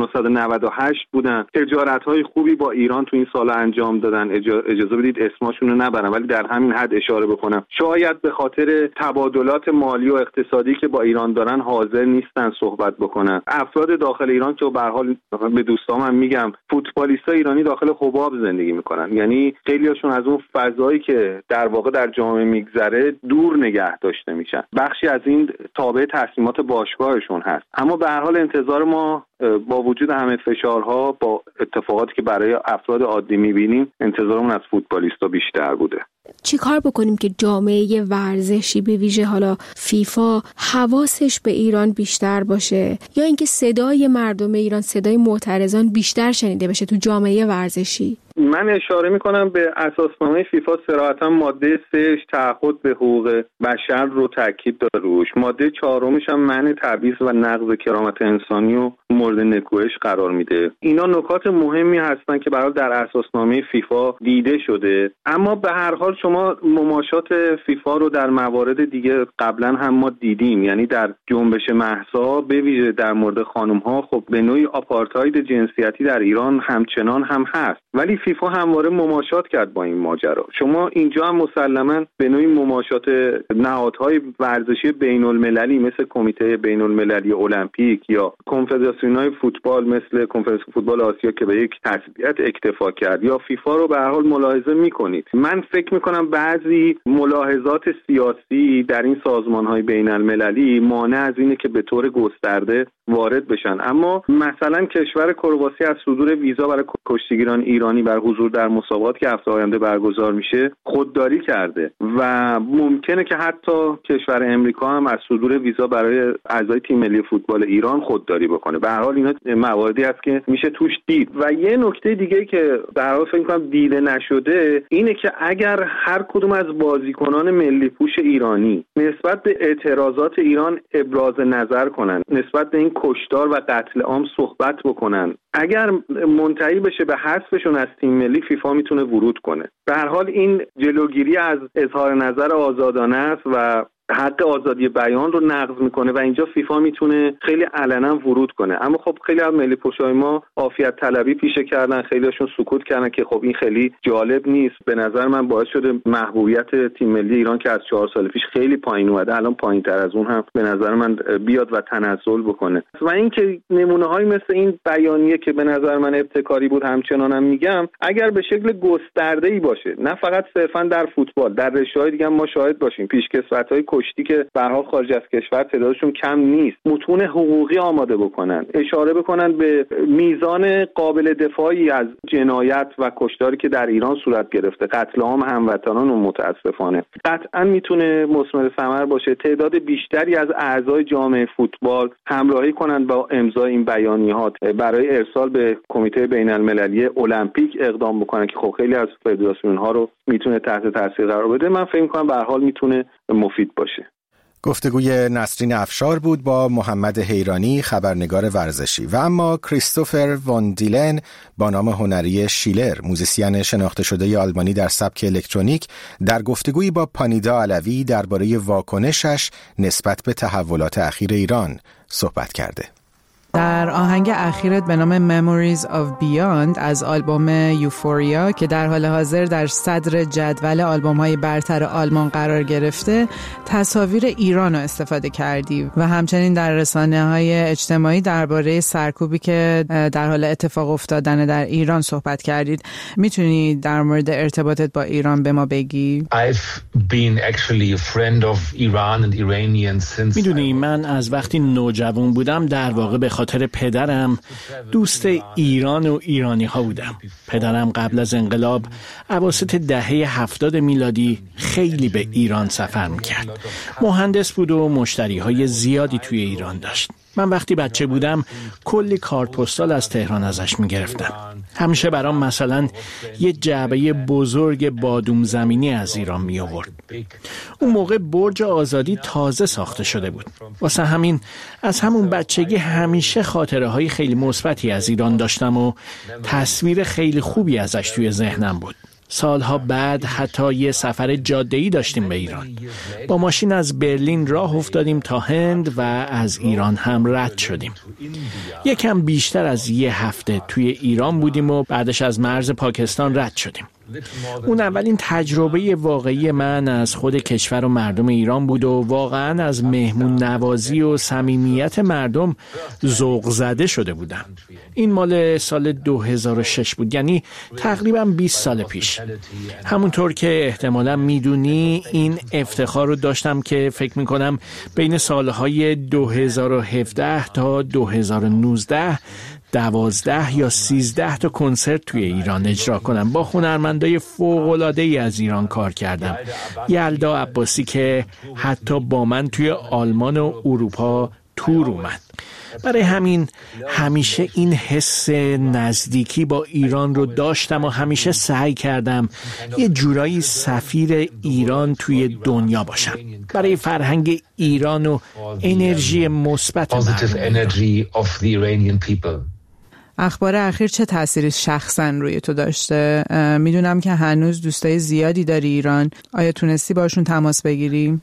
1998 بودن، تجارت‌های خوبی با ایران تو این سال انجام دادن. اجازه بدید اسمشون رو نبرم، ولی در همین حد اشاره بکنم شاید به خاطر تبادلات مالی و اقتصادی که با ایران دارن حاضر نیستن صحبت بکنن. افراد داخل ایران که به هر حال به دوستام میگم فوتبالیستای ایرانی داخل حباب زندگی میکنن، یعنی خیلیاشون از اون فضایی که در واقع در جامعه میگذره دور نگه داشته میشن. بخشی از این تابع تصمیمات باشگاهشون هست. اما به هر حال انتظار ما با وجود همه فشارها، با اتفاقاتی که برای افراد عادی میبینیم، انتظارمون از فوتبالیستا بیشتر بوده. چی کار بکنیم که جامعه ورزشی به ویژه حالا فیفا حواسش به ایران بیشتر باشه، یا اینکه صدای مردم ایران، صدای معترضان بیشتر شنیده بشه تو جامعه ورزشی؟ من اشاره میکنم به اساسنامه فیفا، صراحتا ماده 3 تعهد به حقوق بشر رو تاکید داره روش. ماده 4 هم منع تبعیض و نقض کرامت انسانی و مورد نکوهش قرار میده. اینا نکات مهمی هستن که برای در اساسنامه فیفا دیده شده. اما به هر حال شما مماشات فیفا رو در موارد دیگه قبلا هم ما دیدیم، یعنی در جنبش مهسا به ویژه در مورد خانم ها خب به نوعی آپارتاید جنسیتی در ایران همچنان هم هست، ولی فیفا همواره مماشات کرد با این ماجرا. شما اینجا هم مسلماً به نوعی مماشات نهادهای ورزشی بین‌المللی مثل کمیته بین‌المللی المپیک یا کنفدراسیون‌های فوتبال مثل کنفدراسیون فوتبال آسیا که به یک تثبیت اکتفا کرد یا فیفا رو به هر حال ملاحظه می‌کنید. من فکر می‌کنم بعضی ملاحظات سیاسی در این سازمان‌های بین‌المللی مانع از اینه که به طور گسترده وارد بشن. اما مثلا کشور کرواسی از صدور ویزا برای کشتیگیران ایرانی بر حضور در مسابقات که هفته آینده برگزار میشه خودداری کرده و ممکنه که حتی کشور امریکا هم از صدور ویزا برای اعضای تیم ملی فوتبال ایران خودداری بکنه. به هر حال اینا مواردی است که میشه توش دید. و یه نکته دیگه که در واقع فکر می‌کنم دیده نشده اینه که اگر هر کدوم از بازیکنان ملی پوش ایرانی نسبت به اعتراضات ایران ابراز نظر کنن، نسبت به این کشتار و قتل عام صحبت بکنن، اگر منتهی بشه به حذفشون از تیم ملی، فیفا میتونه ورود کنه. به هر حال این جلوگیری از اظهار نظر آزادانه است و حق آزادی بیان رو نقض میکنه و اینجا فیفا میتونه خیلی علنا ورود کنه. اما خب خیلی از ملی پوشای ما عافیت طلبی پیشه کردن، خیلیشون سکوت کردن که خب این خیلی جالب نیست. به نظر من باعث شده محبوبیت تیم ملی ایران که از 4 سال پیش خیلی پایین اومده الان پایین‌تر از اون هم به نظر من بیاد و تنزل بکنه. و اینکه نمونه‌هایی مثل این بیانیه که به نظر من ابتکاری بود همچنانم میگم اگر به شکل گسترده‌ای باشه، نه فقط صرفا در فوتبال، در رشته‌های دیگه ما شاهد باشیم پیشکسوت‌های کشتی که به هر حال خارج از کشور تعدادشون کم نیست، متون حقوقی آماده بکنن، اشاره بکنن به میزان قابل دفاعی از جنایت و کشتاری که در ایران صورت گرفته، قتل عام هموطنان و متاسفانه قطعا میتونه مثمر ثمر باشه. تعداد بیشتری از اعضای جامعه فوتبال همراهی کنن با امضای این بیانیه‌ها برای ارسال به کمیته بین‌المللی المپیک اقدام بکنن که خب خیلی از فدراسیون‌ها رو میتونه تحت تاثیر قرار بده. من فکر می‌کنم به هر حال میتونه مفید باشه. گفتگوی نسرین افشار بود با محمد حیرانی، خبرنگار ورزشی. و اما کریستوفر وان دیلن با نام هنری شیلر، موزیسین شناخته شده آلمانی در سبک الکترونیک، در گفتگویی با پانیدا علوی درباره واکنشش نسبت به تحولات اخیر ایران صحبت کرده. در آهنگ اخیرت به نام Memories of Beyond از آلبوم یوفوریا که در حال حاضر در صدر جدول آلبوم‌های برتر آلمان قرار گرفته، تصاویر ایران رو استفاده کردی و همچنین در رسانه‌های اجتماعی درباره سرکوبی که در حال اتفاق افتادن در ایران صحبت کردید. میتونی در مورد ارتباطت با ایران به ما بگی؟ میدونی من از وقتی نوجوان بودم در واقع به خاطر پدرم دوست ایران و ایرانی ها بودم. پدرم قبل از انقلاب اواسط دهه 70 میلادی خیلی به ایران سفر میکرد. مهندس بود و مشتری های زیادی توی ایران داشت. من وقتی بچه بودم کلی کارت پستال از تهران ازش میگرفتم. همیشه برام مثلا یه جعبه بزرگ بادوم زمینی از ایران می آورد. اون موقع برج آزادی تازه ساخته شده بود. واسه همین از همون بچگی همیشه خاطره های خیلی مثبتی از ایران داشتم و تصویر خیلی خوبی ازش توی ذهنم بود. سالها بعد حتی یه سفر جاده‌ای داشتیم به ایران. با ماشین از برلین راه افتادیم تا هند و از ایران هم رد شدیم. یکم بیشتر از یه هفته توی ایران بودیم و بعدش از مرز پاکستان رد شدیم. اون اولین تجربه واقعی من از خود کشور و مردم ایران بود و واقعا از مهمون نوازی و صمیمیت مردم ذوق زده شده بودم. این مال سال 2006 بود، یعنی تقریبا 20 سال پیش. همونطور که احتمالا میدونی این افتخار رو داشتم که فکر میکنم بین سالهای 2017 تا 2019 12 یا 13 تا کنسرت توی ایران اجرا کنم. با هنرمندای فوق‌العاده‌ای از ایران کار کردم. یلدا عباسی که حتی با من توی آلمان و اروپا تور اومد. برای همین همیشه این حس نزدیکی با ایران رو داشتم و همیشه سعی کردم یه جورایی سفیر ایران توی دنیا باشم. برای فرهنگ ایران و انرژی مثبت مردم. اخبار اخیر چه تأثیری شخصا روی تو داشته؟ میدونم که هنوز دوستای زیادی داری ایران. آیا تونستی باشون تماس بگیری؟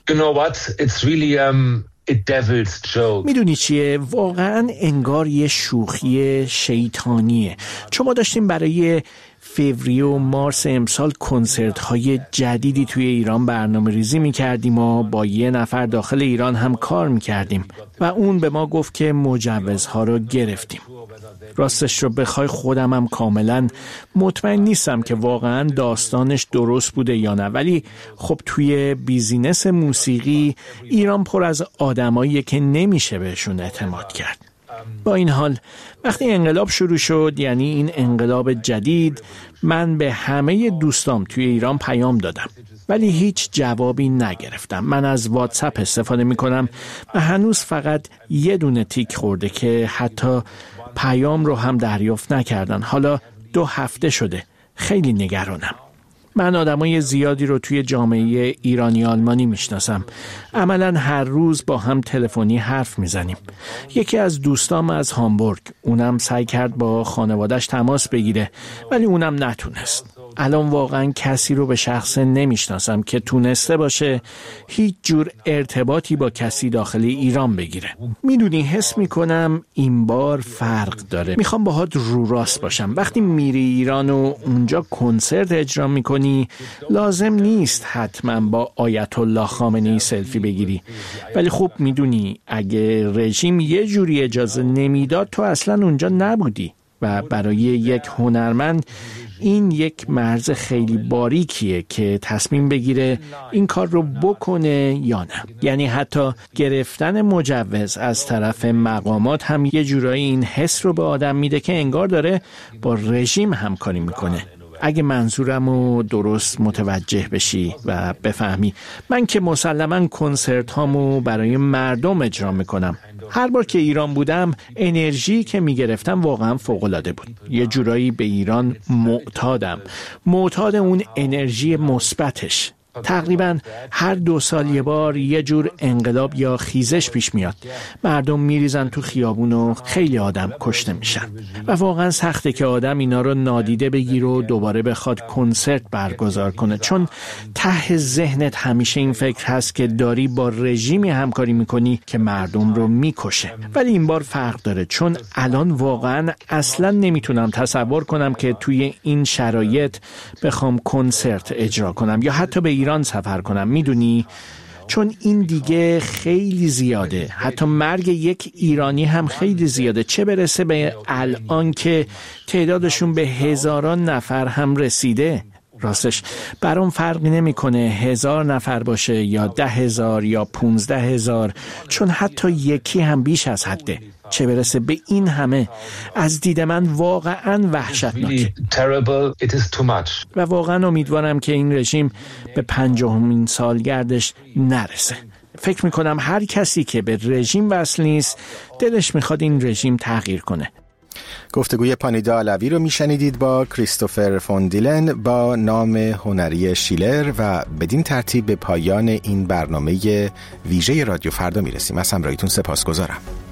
میدونی چیه؟ واقعا انگار یه شوخی شیطانیه. چون ما داشتیم برای فوریه و مارس امسال کنسرت های جدیدی توی ایران برنامه ریزی میکردیم و با یه نفر داخل ایران هم کار میکردیم و اون به ما گفت که مجوزها رو گرفتیم. راستش رو بخوای خودم هم کاملا مطمئن نیستم که واقعا داستانش درست بوده یا نه، ولی خب توی بیزینس موسیقی ایران پر از آدماییه که نمیشه بهشون اعتماد کرد. با این حال وقتی انقلاب شروع شد، یعنی این انقلاب جدید، من به همه دوستام توی ایران پیام دادم ولی هیچ جوابی نگرفتم. من از واتساپ استفاده میکنم و هنوز فقط یه دونه تیک خورده که حتی پیام رو هم دریافت نکردن. حالا 2 هفته شده. خیلی نگرانم. من آدمای زیادی رو توی جامعه ایرانی آلمانی میشناسم. عملاً هر روز با هم تلفنی حرف میزنیم. یکی از دوستام از هامبورگ، اونم سعی کرد با خانواده‌اش تماس بگیره ولی اونم نتونست. الان واقعا کسی رو به شخص نمیشناسم که تونسته باشه هیچ جور ارتباطی با کسی داخل ایران بگیره. میدونی حس میکنم این بار فرق داره. میخوام باهات رو راست باشم. وقتی میری ایران و اونجا کنسرت اجرا میکنی لازم نیست حتما با آیت الله خامنه‌ای سلفی بگیری، ولی خب میدونی اگه رژیم یه جوری اجازه نمیداد تو اصلا اونجا نبودی و برای یک هنرمند این یک مرز خیلی باریکیه که تصمیم بگیره این کار رو بکنه یا نه. یعنی حتی گرفتن مجوز از طرف مقامات هم یه جورایی این حس رو به آدم میده که انگار داره با رژیم همکاری میکنه. اگه منظورمو درست متوجه بشی و بفهمی، من که مسلماً کنسرت هامو برای مردم اجرا میکنم. هر بار که ایران بودم انرژی که میگرفتم واقعا فوق‌العاده بود. یه جورایی به ایران معتاد اون انرژی مثبتش. تقریبا هر 2 سال یه بار یه جور انقلاب یا خیزش پیش میاد. مردم میریزن تو خیابون و خیلی آدم کشته میشن و واقعا سخته که آدم اینا رو نادیده بگیره و دوباره بخواد کنسرت برگزار کنه، چون ته ذهنت همیشه این فکر هست که داری با رژیمی همکاری میکنی که مردم رو میکشه. ولی این بار فرق داره، چون الان واقعا اصلا نمیتونم تصور کنم که توی این شرایط بخوام کنسرت اجرا کنم یا حتی به ایران سفر کنم. میدونی؟ چون این دیگه خیلی زیاده. حتی مرگ یک ایرانی هم خیلی زیاده، چه برسه به الان که تعدادشون به هزاران نفر هم رسیده. راستش برام فرقی نمیکنه 1000 نفر باشه یا 10,000 یا 15,000، چون حتی یکی هم بیش از حده، چه برسه به این همه. از دید من واقعا وحشتناکه و واقعا امیدوارم که این رژیم به 50مین سالگردش نرسه. فکر میکنم هر کسی که به رژیم وصل نیست دلش میخواد این رژیم تغییر کنه. گفتگوی پانیدا علوی رو میشنیدید با کریستوفر فون دیلن با نام هنری شیلر و بدین ترتیب به پایان این برنامه ویژه رادیو فردا میرسیم. از همراهیتون سپاسگزارم.